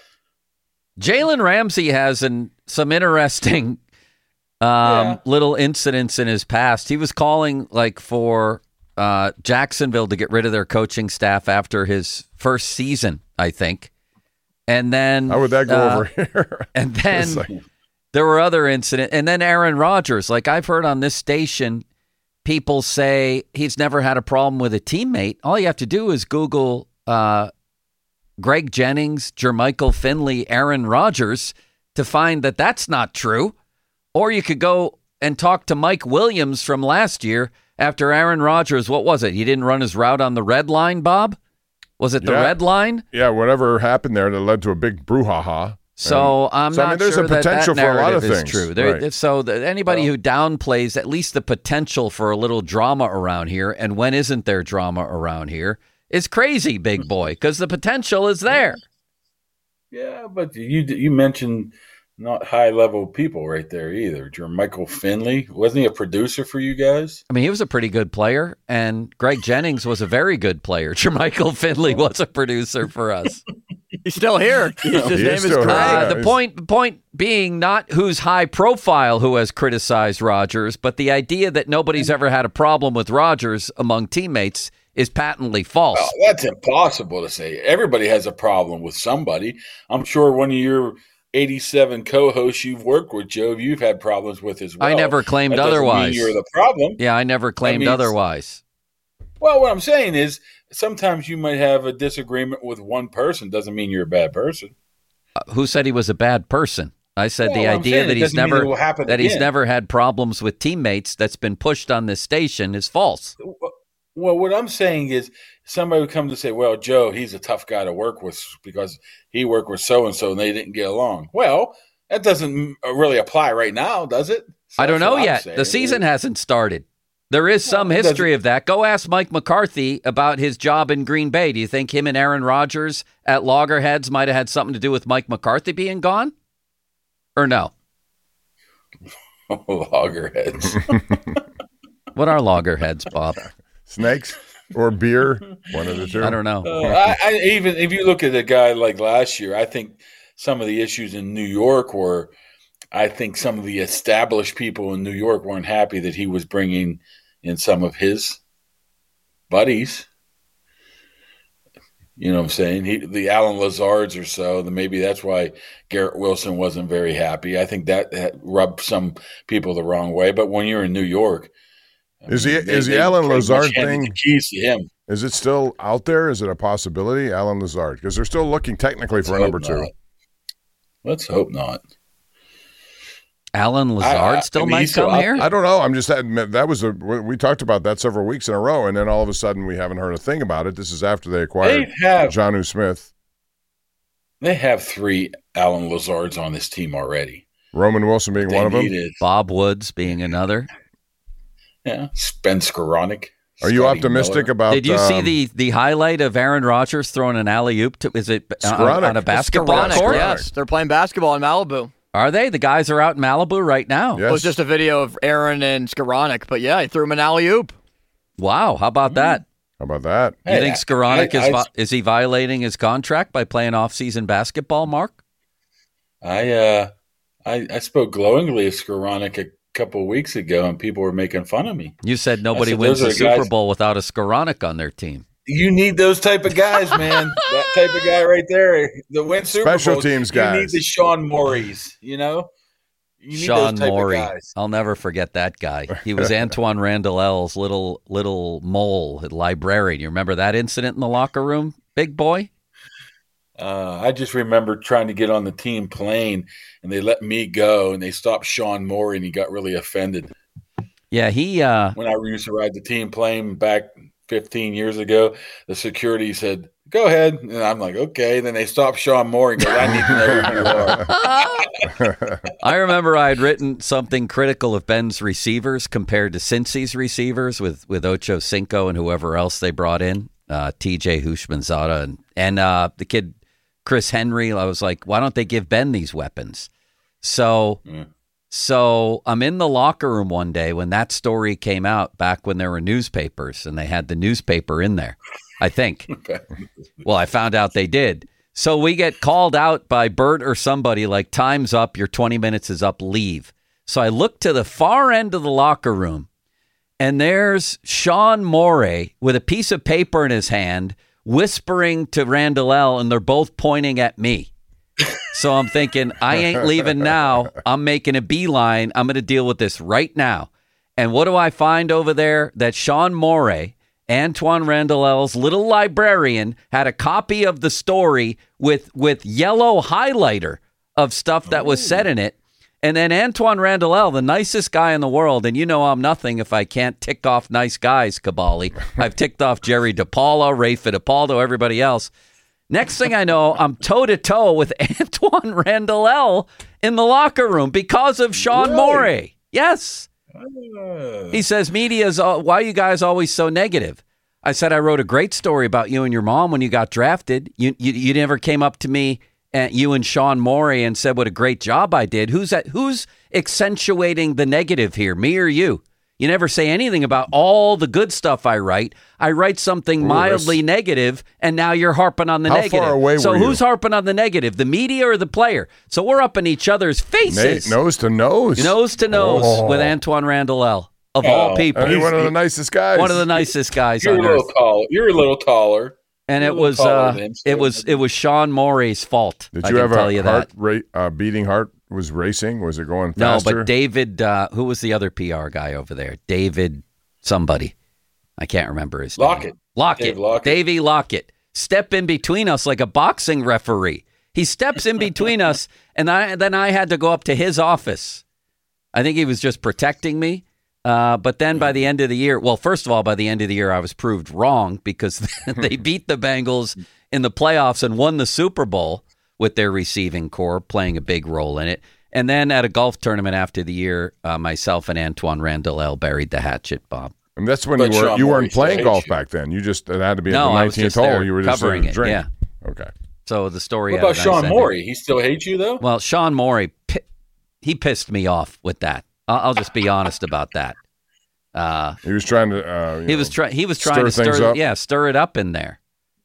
Jalen Ramsey has an, some interesting um, Yeah. little incidents in his past. He was calling like for uh, Jacksonville to get rid of their coaching staff after his first season, I think. And then How would that go uh, over here? And then It's like- there were other incidents. And then Aaron Rodgers, like I've heard on this station, people say he's never had a problem with a teammate. All you have to do is Google uh, Greg Jennings, Jermichael Finley, Aaron Rodgers to find that that's not true. Or you could go and talk to Mike Williams from last year after Aaron Rodgers. What was it? He didn't run his route on the red line, Bob? Was it the Yeah. red line? Yeah, whatever happened there that led to a big brouhaha. So And- I'm so, not I mean, there's sure a that potential that for a lot narrative of is things. true. There, Right. So the, anybody who downplays at least the potential for a little drama around here, and when isn't there drama around here, is crazy, big boy, because the potential is there. yeah, but you you mentioned not high level people right there either. Jermichael Finley, wasn't he a producer for you guys? I mean, he was a pretty good player, and Greg Jennings was a very good player. Jermichael Finley was a producer for us. He's still here. His He name is is still Greg. here. Uh, Yeah, the he's- point the point being not who's high profile who has criticized Rodgers, but the idea that nobody's ever had a problem with Rodgers among teammates is patently false. Well, that's impossible to say. Everybody has a problem with somebody. I'm sure one of your eighty-seven co-hosts you've worked with, Joe, you've had problems with as well. I never claimed That doesn't mean otherwise. you're the problem. Yeah, I never claimed means- otherwise. Well, what I'm saying is sometimes you might have a disagreement with one person. Doesn't mean you're a bad person. Uh, who said he was a bad person? I said Well, the what I'm idea saying, that it he's doesn't mean never it will happen that he's again. never had problems with teammates that's been pushed on this station is false. Well, what I'm saying is somebody would come to say, well, Joe, he's a tough guy to work with because he worked with so-and-so and they didn't get along. Well, that doesn't really apply right now, does it? So I don't that's know what I'm yet. saying. The season hasn't started. There is some it history doesn't- of that. Go ask Mike McCarthy about his job in Green Bay. Do you think him and Aaron Rodgers at Loggerheads might have had something to do with Mike McCarthy being gone? Or no? Loggerheads. What are Loggerheads, Bob? Snakes or beer? One of the two. I don't know. Uh, I, I, even if you look at a guy like last year, I think some of the issues in New York were, I think some of the established people in New York weren't happy that he was bringing in some of his buddies. You know what I'm saying? He, the Alan Lazards or so, then maybe that's why Garrett Wilson wasn't very happy. I think that, that rubbed some people the wrong way. But when you're in New York, I Is the mean, they- is the they Alan pretty much Lazard handed thing? the keys to him? Is it still out there? Is it a possibility, Alan Lazard? Because they're still looking technically for a Let's number hope two. not. Let's hope not. Alan Lazard I- I still mean, might he's still come out here? I don't know. I'm just that that was a we talked about that several weeks in a row, and then all of a sudden we haven't heard a thing about it. This is after they acquired They have- Jonnu Smith, They have three Alan Lazards on this team already. Roman Wilson being They one of them. needed- Bob Woods being another. Yeah, Spence Skowronek. Are you Scotty optimistic Miller. about? Did you see um, the, the highlight of Aaron Rodgers throwing an alley oop? To is it on, Skowronek. on a basketball Skowronek, court? yes. They're playing basketball in Malibu. Are they? The guys are out in Malibu right now. It was just a video of Aaron and Skowronek, but yeah, he threw him an alley oop. Wow, how about that? How about that? You think Skowronek I- is I- vi- is he violating his contract by playing off-season basketball, Mark? I uh, I, I spoke glowingly of Skowronek a couple of weeks ago, and people were making fun of me. You said nobody said, wins "Those the are the Super guys- Bowl without a Skoranek on their team. You need those type of guys, man. That type of guy right there. The win Super Special Bowls, teams you guys. need the Sean Morris, you know? You need Sean those type Morey. of guys. I'll never forget that guy. He was Antoine Randall's little little mole librarian. You remember that incident in the locker room, big boy? Uh, I just remember trying to get on the team plane, and they let me go, and they stopped Sean Morey, and he got really offended. Yeah, he. Uh, When I used to ride the team plane back fifteen years ago, the security said, "Go ahead," and I'm like, "Okay." Then they stopped Sean Morey and goes, "I need to know who you are." I remember I had written something critical of Ben's receivers compared to Cincy's receivers with, with Ocho Cinco and whoever else they brought in, uh, T J Hushmanzada and, and uh, the kid Chris Henry. I was like, why don't they give Ben these weapons? So, Mm. so I'm in the locker room one day when that story came out back when there were newspapers and they had the newspaper in there, I think. Well, I found out they did. So we get called out by Bert or somebody like, time's up, your twenty minutes is up, leave. So I look to the far end of the locker room, and there's Sean Morey with a piece of paper in his hand, whispering to Randall L., and they're both pointing at me. So I'm thinking, I ain't leaving now. I'm making a beeline. I'm going to deal with this right now. And what do I find over there? That Sean Morey, Antoine Randall's little librarian, had a copy of the story with with yellow highlighter of stuff that was said in it. And then Antoine Randall, the nicest guy in the world, and you know I'm nothing if I can't tick off nice guys, Kabali. I've ticked off Jerry DePaulo, Ray Fittipaldo, everybody else. Next thing I know, I'm toe-to-toe with Antoine Randall in the locker room because of Sean Really? Morey. Yes. He says, media's, all, why are you guys always so negative? I said, I wrote a great story about you and your mom when you got drafted. You you, you never came up to me, and you and Sean Morey, and said what a great job I did. Who's that, who's accentuating the negative here, me or you? You never say anything about all the good stuff I write. I write something Ooh, mildly that's- negative, and now you're harping on the How negative. far away so were you? who's harping on the negative, the media or the player? So we're up in each other's faces. Na- nose to nose. Nose to nose Oh. with Antoine Randall, of Oh, all people. I mean, one of the nicest guys. One of the nicest guys You're a on little earth. tall. You're a little taller. And You're it a little was taller uh, than him, it so- was it was Sean Morey's fault. Did I you can have tell a you heart that. rate, uh, beating heart was racing? Was it going No, faster? but David, uh, who was the other P R guy over there? David somebody. I can't remember his Lockett. name. Lockett. Dave Lockett. Davey Lockett. Step in between us like a boxing referee. He steps in between us, and I, then I had to go up to his office. I think he was just protecting me. Uh, but then by the end of the year, well, first of all, by the end of the year, I was proved wrong because they beat the Bengals in the playoffs and won the Super Bowl with their receiving core playing a big role in it. And then at a golf tournament after the year, uh, myself and Antoine Randall buried the hatchet, Bob. And that's when But you were Sean you Morey weren't still playing hates golf you. back then. You just it had to be No, at the I was nineteenth just there hole. You were just covering doing a it, drink. yeah. Okay. So the story. What had about a nice Sean ending. Morey? He still hates you, though? Well, Sean Morey, pi- he pissed me off with that. I'll, I'll just be honest about that. Uh, He was trying to. Uh, you he know, was trying. He was trying to stir things stir. up. Yeah, stir it up in there.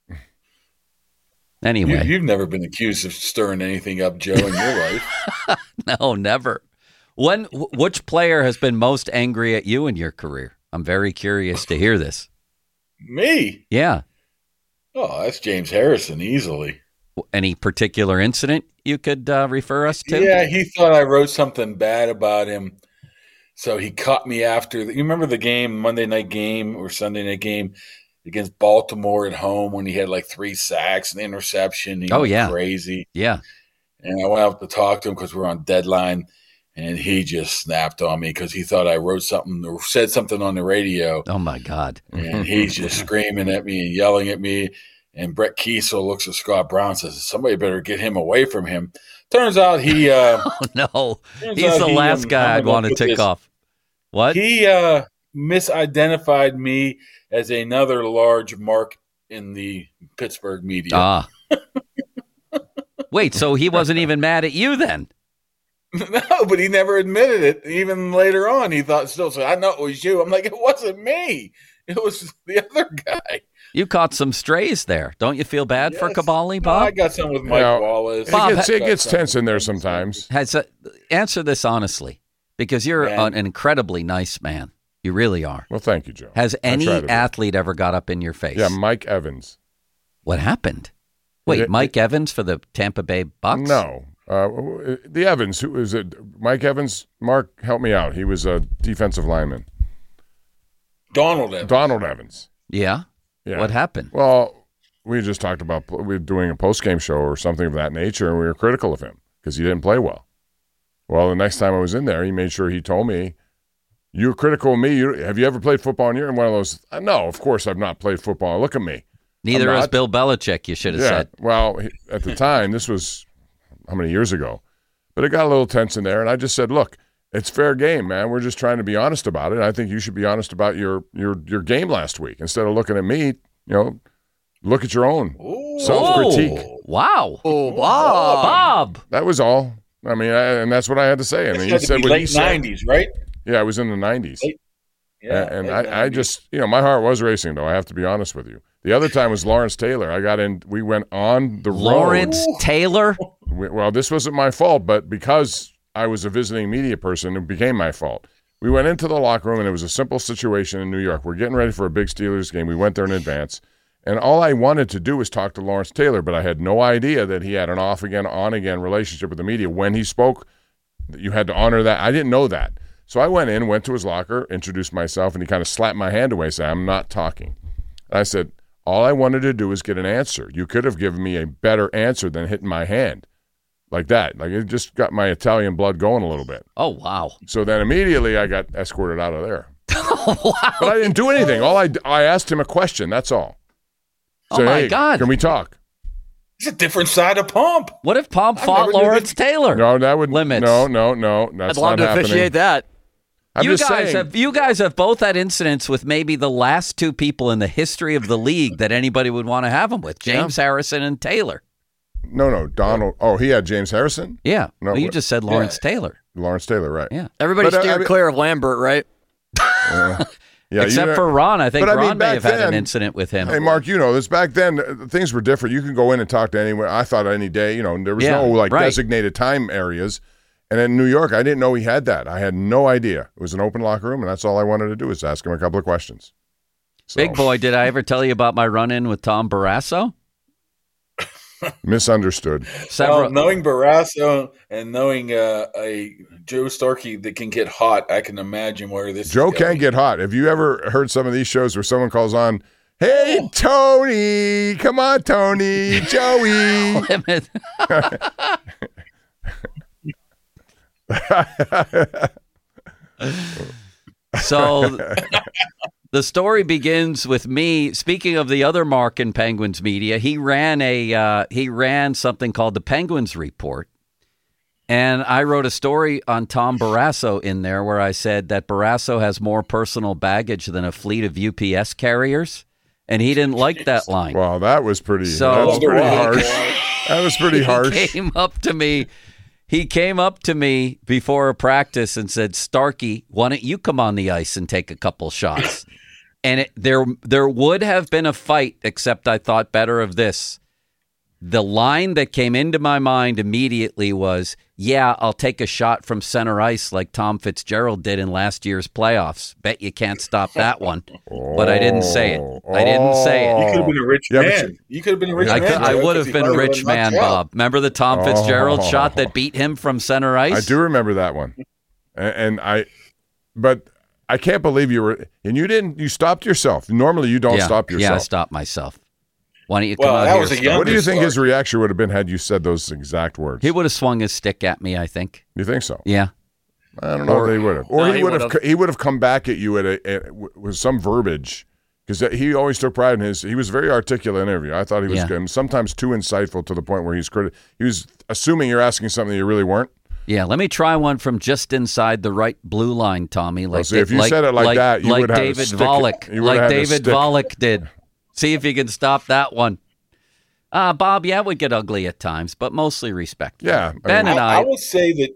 Anyway, You, you've never been accused of stirring anything up, Joe, in your life. no, never. When wh- which player has been most angry at you in your career? I'm very curious to hear this. Me? Yeah. Oh, that's James Harrison easily. Any particular incident you could uh, refer us to? Yeah, he thought I wrote something bad about him. So he caught me after. The, you remember the game, Monday night game or Sunday night game against Baltimore at home when he had like three sacks and interception. He Oh, went yeah. crazy. Yeah. And I went up to talk to him because we were on deadline, and he just snapped on me because he thought I wrote something or said something on the radio. Oh my God. And he's just screaming at me and yelling at me. And Brett Kiesel looks at Scott Brown and says, somebody better get him away from him. Turns out he uh, Oh no. turns He's out the he, last um, guy I'm I'd gonna want to put tick this- off. What? He uh, misidentified me as another large mark in the Pittsburgh media. Ah. Wait, so he wasn't even mad at you then? No, but he never admitted it. Even later on, he thought still said, I know it was you. I'm like, it wasn't me. It was the other guy. You caught some strays there. Don't you feel bad for Kabali, No, Bob? I got some with Mike Yeah. Wallace. It Bob, gets, I it got gets some tense with in there Mike sometimes. Has a, answer this honestly. because you're Man. an incredibly nice man. You really are. Well, thank you, Joe. Has I any try to be. athlete ever got up in your face? Yeah, Mike Evans. What happened? Wait, It- Mike Evans for the Tampa Bay Bucks? No. Uh, the Evans, who is it? Mike Evans? Mark, help me out. He was a defensive lineman. Donald Evans. Donald Evans. Yeah? Yeah. What happened? Well, we just talked about we were doing a post-game show or something of that nature, and we were critical of him because he didn't play well. Well, the next time I was in there, he made sure he told me, "You're critical of me. You, have you ever played football?" And you're in one of those. No, of course I've not played football. Look at me. Neither I'm has not. Bill Belichick, you should have Yeah. said. Well, he, at the time, this was how many years ago, but it got a little tense in there, and I just said, "Look, it's fair game, man. We're just trying to be honest about it. I think you should be honest about your your your game last week instead of looking at me. You know, look at your own self critique." Oh, wow. Oh, Bob. Bob. That was all. I mean, I, and that's what I had to say. I This mean, had he to said be what he late said. nineties, right? Yeah, I was in the nineties. Yeah, and late I, I just, you know, my heart was racing, though. I have to be honest with you. The other time was Lawrence Taylor. I got in. We went on the Lawrence road. Taylor? We, well, this wasn't my fault, but because I was a visiting media person, it became my fault. We went into the locker room, and it was a simple situation in New York. We're getting ready for a big Steelers game. We went there in advance, and all I wanted to do was talk to Lawrence Taylor, but I had no idea that he had an off-again, on-again relationship with the media. When he spoke, you had to honor that. I didn't know that. So I went in, went to his locker, introduced myself, and he kind of slapped my hand away, saying, "I'm not talking." And I said, all I wanted to do was get an answer. You could have given me a better answer than hitting my hand like that. Like it just got my Italian blood going a little bit. Oh, wow. So then immediately I got escorted out of there. wow. But I didn't do anything. All I, I asked him a question. That's all. Oh, my hey, God. Can we talk? It's a different side of Pomp. What if Pomp I've fought never knew Lawrence Taylor? No, that would Limits. No, no, no. That's I'd love not to happening. officiate that. I'm you just guys saying. have you guys have both had incidents with maybe the last two people in the history of the league that anybody would want to have them with, James Yeah. Harrison and Taylor. No, no, Donald. Oh, he had James Harrison? Yeah. No, well, you what- just said Lawrence Taylor. Lawrence Taylor, right. Yeah. Everybody But, uh, steered I mean- clear of Lambert, right? Uh, yeah, Except you- for Ron. I think But I Ron mean, may back have had an then- incident with him. Hey, Mark, you know this. Back then, uh, things were different. You can go in and talk to anyone. I thought any day, you know, there was Yeah, no like right. designated time areas. And in New York, I didn't know he had that. I had no idea. It was an open locker room, and that's all I wanted to do was ask him a couple of questions. So, Big boy, did I ever tell you about my run-in with Tom Barrasso? misunderstood. Several. Well, knowing Barrasso and knowing uh, a Joe Starkey that can get hot, I can imagine where this Joe is can going. get hot. Have you ever heard some of these shows where someone calls on, "Hey, Tony, come on, Tony, Joey"? Limit. So the story begins with me. Speaking of the other Mark in Penguins media, he ran a uh, he ran something called the Penguins Report, and I wrote a story on Tom Barrasso in there where I said that Barrasso has more personal baggage than a fleet of U P S carriers, and he didn't like that line. Wow, that was pretty. So- that was pretty harsh. That was pretty harsh. He came up to me. He came up to me before a practice and said, "Starkey, why don't you come on the ice and take a couple shots?" And it, there, there would have been a fight, except I thought better of this. The line that came into my mind immediately was, "Yeah, I'll take a shot from center ice like Tom Fitzgerald did in last year's playoffs. Bet you can't stop that one." But I didn't say it. I didn't say it. You could have been a rich Yeah, but man. You could have been a rich I, man. could, I Joe, would because have he been a probably rich would've man, knocked you out. Bob. Remember the Tom Fitzgerald Oh. shot that beat him from center ice? I do remember that one, and, and I, but I can't believe you were, and you didn't. You stopped yourself. Normally, you don't yeah, stop yourself. Yeah, I stopped myself. Why don't you Well, come out that here? was a Stark? young- What do you think Stark. his reaction would have been had you said those exact words? He would have swung his stick at me, I think. You think so? Yeah. I don't know Or- if they would have, or No, he he would have. would've. He would have come back at you at a, at, with some verbiage, because he always took pride in his. He was very articulate in interview. I thought he was Yeah. good, and sometimes too insightful to the point where he's criti- He was assuming you're asking something you really weren't. Yeah, let me try one from just inside the right blue line, Tommy. Like see, if you said it like that, you like would have David stick- Volek, you would like have had to David stick- Volek did. See if you can stop that one. Uh, Bob, yeah, it would get ugly at times, but mostly respectful. Yeah, I Ben mean- and I, I, I would say that,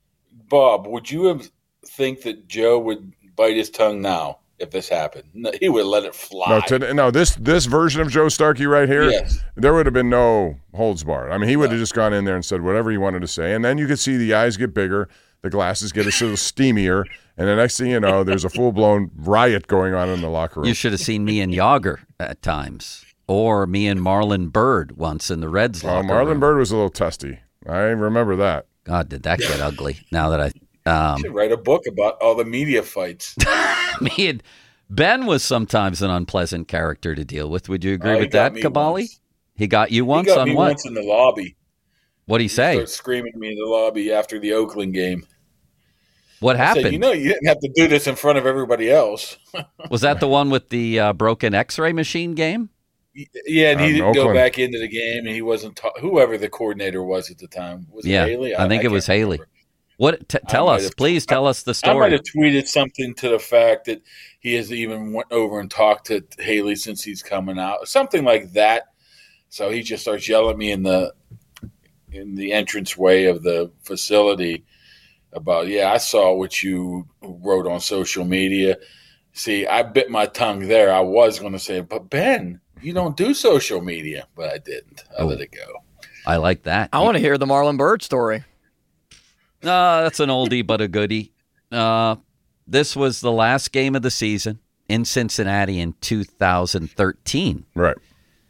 Bob, would you have think that Joe would bite his tongue now if this happened? No, he would let it fly. No, to, no, this this version of Joe Starkey right here, Yes. there would have been no holds barred. I mean, he would have just gone in there and said whatever he wanted to say, and then you could see the eyes get bigger. the glasses get a little steamier, and the next thing you know, there's a full-blown riot going on in the locker room. You should have seen me and Yager at times, or me and Marlon Bird once in the Reds Oh, locker Marlon room. Bird was a little testy. I remember that. God, did that get ugly? Now that I, um, You should write a book about all the media fights. me and Ben was sometimes an unpleasant character to deal with. Would you agree Oh, he with got that, me Kabali? once. He got you once he got on me what? once in the lobby. What'd he say? He started screaming at me in the lobby after the Oakland game. What I happened? said, you know, you didn't have to do this in front of everybody else. Was that the one with the uh, broken X-ray machine game? Yeah, and he Um, didn't go Oakland. back into the game, and he wasn't ta- whoever the coordinator was at the time. Was yeah, it Haley? I think it was can't Haley. What? T- I tell might us, have- please. Tell us the I might story. have tweeted something to the fact that he has even went over and talked to Haley since he's coming out, something like that. So he just starts yelling at me in the in the entranceway of the facility about, yeah, I saw what you wrote on social media. See, I bit my tongue there. I was going to say, but Ben, you don't do social media, but I didn't. I let it go. I like that. I want to hear the Marlon Bird story. Uh, that's an oldie but a goodie. Uh, this was the last game of the season in Cincinnati in two thousand thirteen. Right.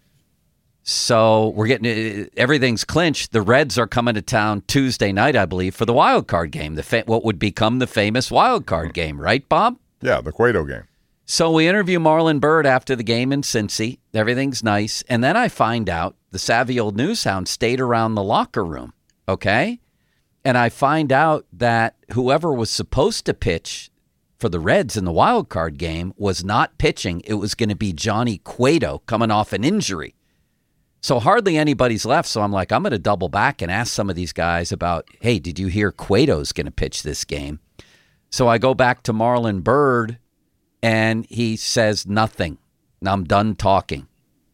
So we're getting everything's clinched. The Reds are coming to town Tuesday night, I believe, for the wild card game. The fa- what would become the famous wild card game, right, Bob? Yeah, the Cueto game. So we interview Marlon Bird after the game in Cincy. Everything's nice. And then I find out the savvy old newshound stayed around the locker room, okay? And I find out that whoever was supposed to pitch for the Reds in the wild card game was not pitching. It was going to be Johnny Cueto coming off an injury. So hardly anybody's left. So I'm like, I'm going to double back and ask some of these guys about, hey, did you hear Cueto's going to pitch this game? So I go back to Marlon Bird, and he says nothing. I'm done talking.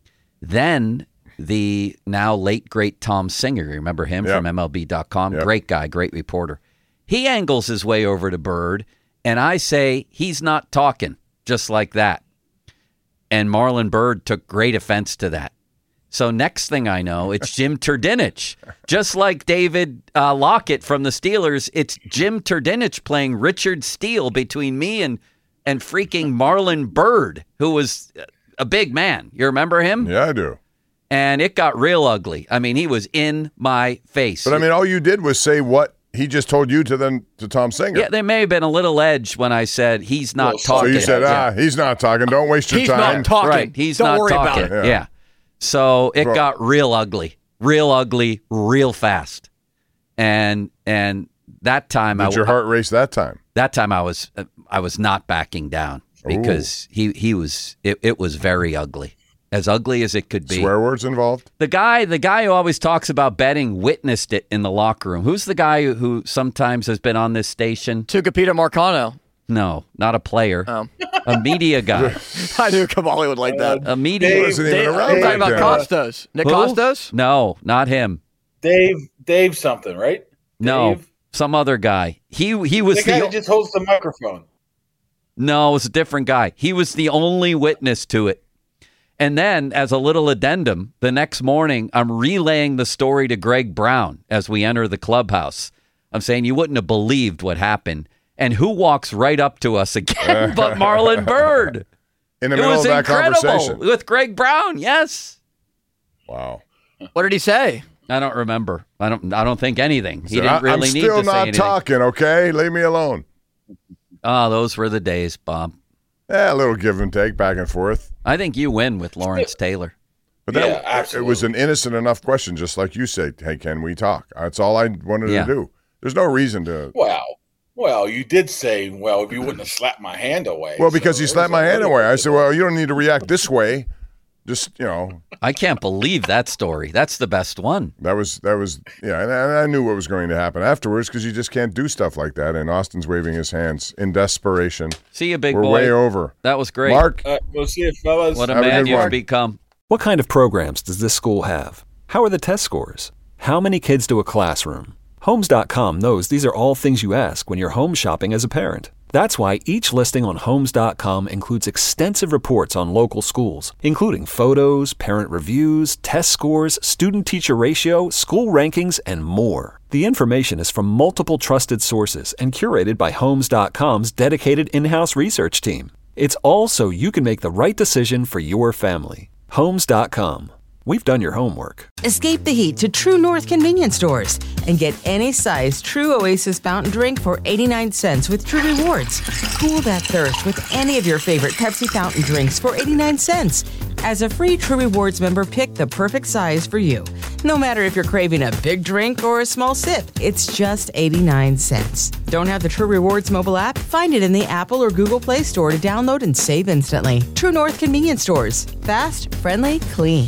Then the now late, great Tom Singer, you remember him Yep. from M L B dot com? Yep. Great guy, great reporter. He angles his way over to Bird, and I say, he's not talking, just like that. And Marlon Bird took great offense to that. So next thing I know, it's Jim Turdinich. Just like David uh, Lockett from the Steelers, it's Jim Turdinich playing Richard Steele between me and and freaking Marlon Bird, who was a big man. You remember him? Yeah, I do. And it got real ugly. I mean, he was in my face. But I mean, all you did was say what he just told you to then to Tom Singer. Yeah, there may have been a little edge when I said he's not talking. So you said, ah, Yeah. he's not talking. Don't waste your He's time. not talking. Right, he's Don't not worry about talking. it. Yeah. Yeah. So it Bro. got real ugly, real ugly, real fast, and and that time I Did your heart race that time? that time I was uh, I was not backing down because he he was it, it was very ugly, as ugly as it could be. Swear words involved? The guy the guy who always talks about betting witnessed it in the locker room. Who's the guy who, who sometimes has been on this station? Tucapita Marcano. No, not a player. Oh. A media guy. I knew Kamali would like that. A media. He wasn't even Dave- around I'm back talking about then. Costos. Nick Who? Costos? No, not him. Dave, Dave something, right? No, Dave? some other guy. He he was The guy the that just holds the microphone. no, it was a different guy. He was the only witness to it. And then, as a little addendum, the next morning, I'm relaying the story to Greg Brown as we enter the clubhouse. I'm saying you wouldn't have believed what happened. And who walks right up to us again but Marlon Bird? In the It middle was of that incredible conversation. with Greg Brown. Yes. Wow. What did he say? I don't remember. I don't. I don't think anything. He So didn't I- really I'm need still to say not anything. talking, okay? Leave me alone. Oh, those were the days, Bob. Yeah, a little give and take, back and forth. I think you win with Lawrence Taylor. But that, Yeah, it absolutely. was an innocent enough question, just like you said, hey, can we talk? That's all I wanted Yeah. to do. There's no reason to. Well, well, you did say, well, if you wouldn't have slapped my hand away. Well, because So he there's slapped a my hand little away. I bit said, of- well, you don't need to react this way. Just, you know, I can't believe that story. That's the best one. that was, that was, yeah, and I, I knew what was going to happen afterwards because you just can't do stuff like that. And Austin's waving his hands in desperation. See you, big We're boy. way over. That was great. Mark, Uh, we'll see you, fellas. What a Have a man good you've one. become. What kind of programs does this school have? How are the test scores? How many kids do a classroom? Homes dot com knows these are all things you ask when you're home shopping as a parent. That's why each listing on Homes dot com includes extensive reports on local schools, including photos, parent reviews, test scores, student-teacher ratio, school rankings, and more. The information is from multiple trusted sources and curated by Homes dot com's dedicated in-house research team. It's all so you can make the right decision for your family. Homes dot com. We've done your homework. Escape the heat to True North convenience stores and get any size True Oasis fountain drink for eighty-nine cents with True Rewards. Cool that thirst with any of your favorite Pepsi fountain drinks for eighty-nine cents. As a free True Rewards member, pick the perfect size for you. No matter if you're craving a big drink or a small sip, it's just eighty-nine cents. Don't have the True Rewards mobile app? Find it in the Apple or Google Play Store to download and save instantly. True North convenience stores. Fast, friendly, clean.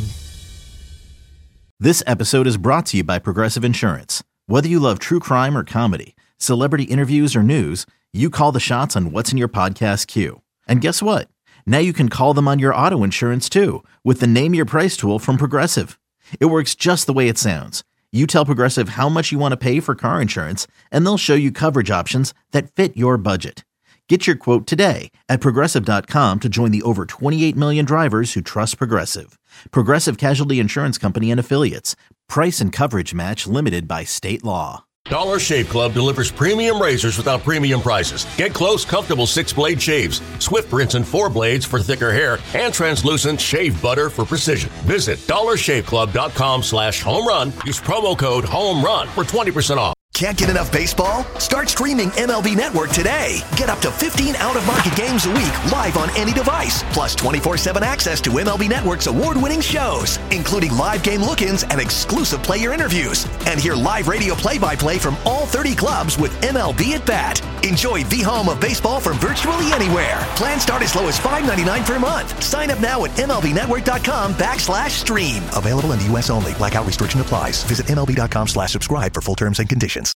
This episode is brought to you by Progressive Insurance. Whether you love true crime or comedy, celebrity interviews or news, you call the shots on what's in your podcast queue. And guess what? Now you can call them on your auto insurance too with the Name Your Price tool from Progressive. It works just the way it sounds. You tell Progressive how much you want to pay for car insurance, and they'll show you coverage options that fit your budget. Get your quote today at Progressive dot com to join the over twenty-eight million drivers who trust Progressive. Progressive Casualty Insurance Company and Affiliates. Price and coverage match limited by state law. Dollar Shave Club delivers premium razors without premium prices. Get close, comfortable six-blade shaves, Swift rinse and four blades for thicker hair, and translucent shave butter for precision. Visit dollar shave club dot com slash home run. Use promo code HOMERUN for twenty percent off. Can't get enough baseball? Start streaming M L B Network today. Get up to fifteen out-of-market games a week live on any device, plus twenty-four seven access to M L B Network's award-winning shows, including live game look-ins and exclusive player interviews. And hear live radio play-by-play from all thirty clubs with M L B at Bat. Enjoy the home of baseball from virtually anywhere. Plans start as low as five ninety-nine per month. Sign up now at M L B network dot com backslash stream. Available in the U S only. Blackout restriction applies. Visit M L B dot com slash subscribe for full terms and conditions.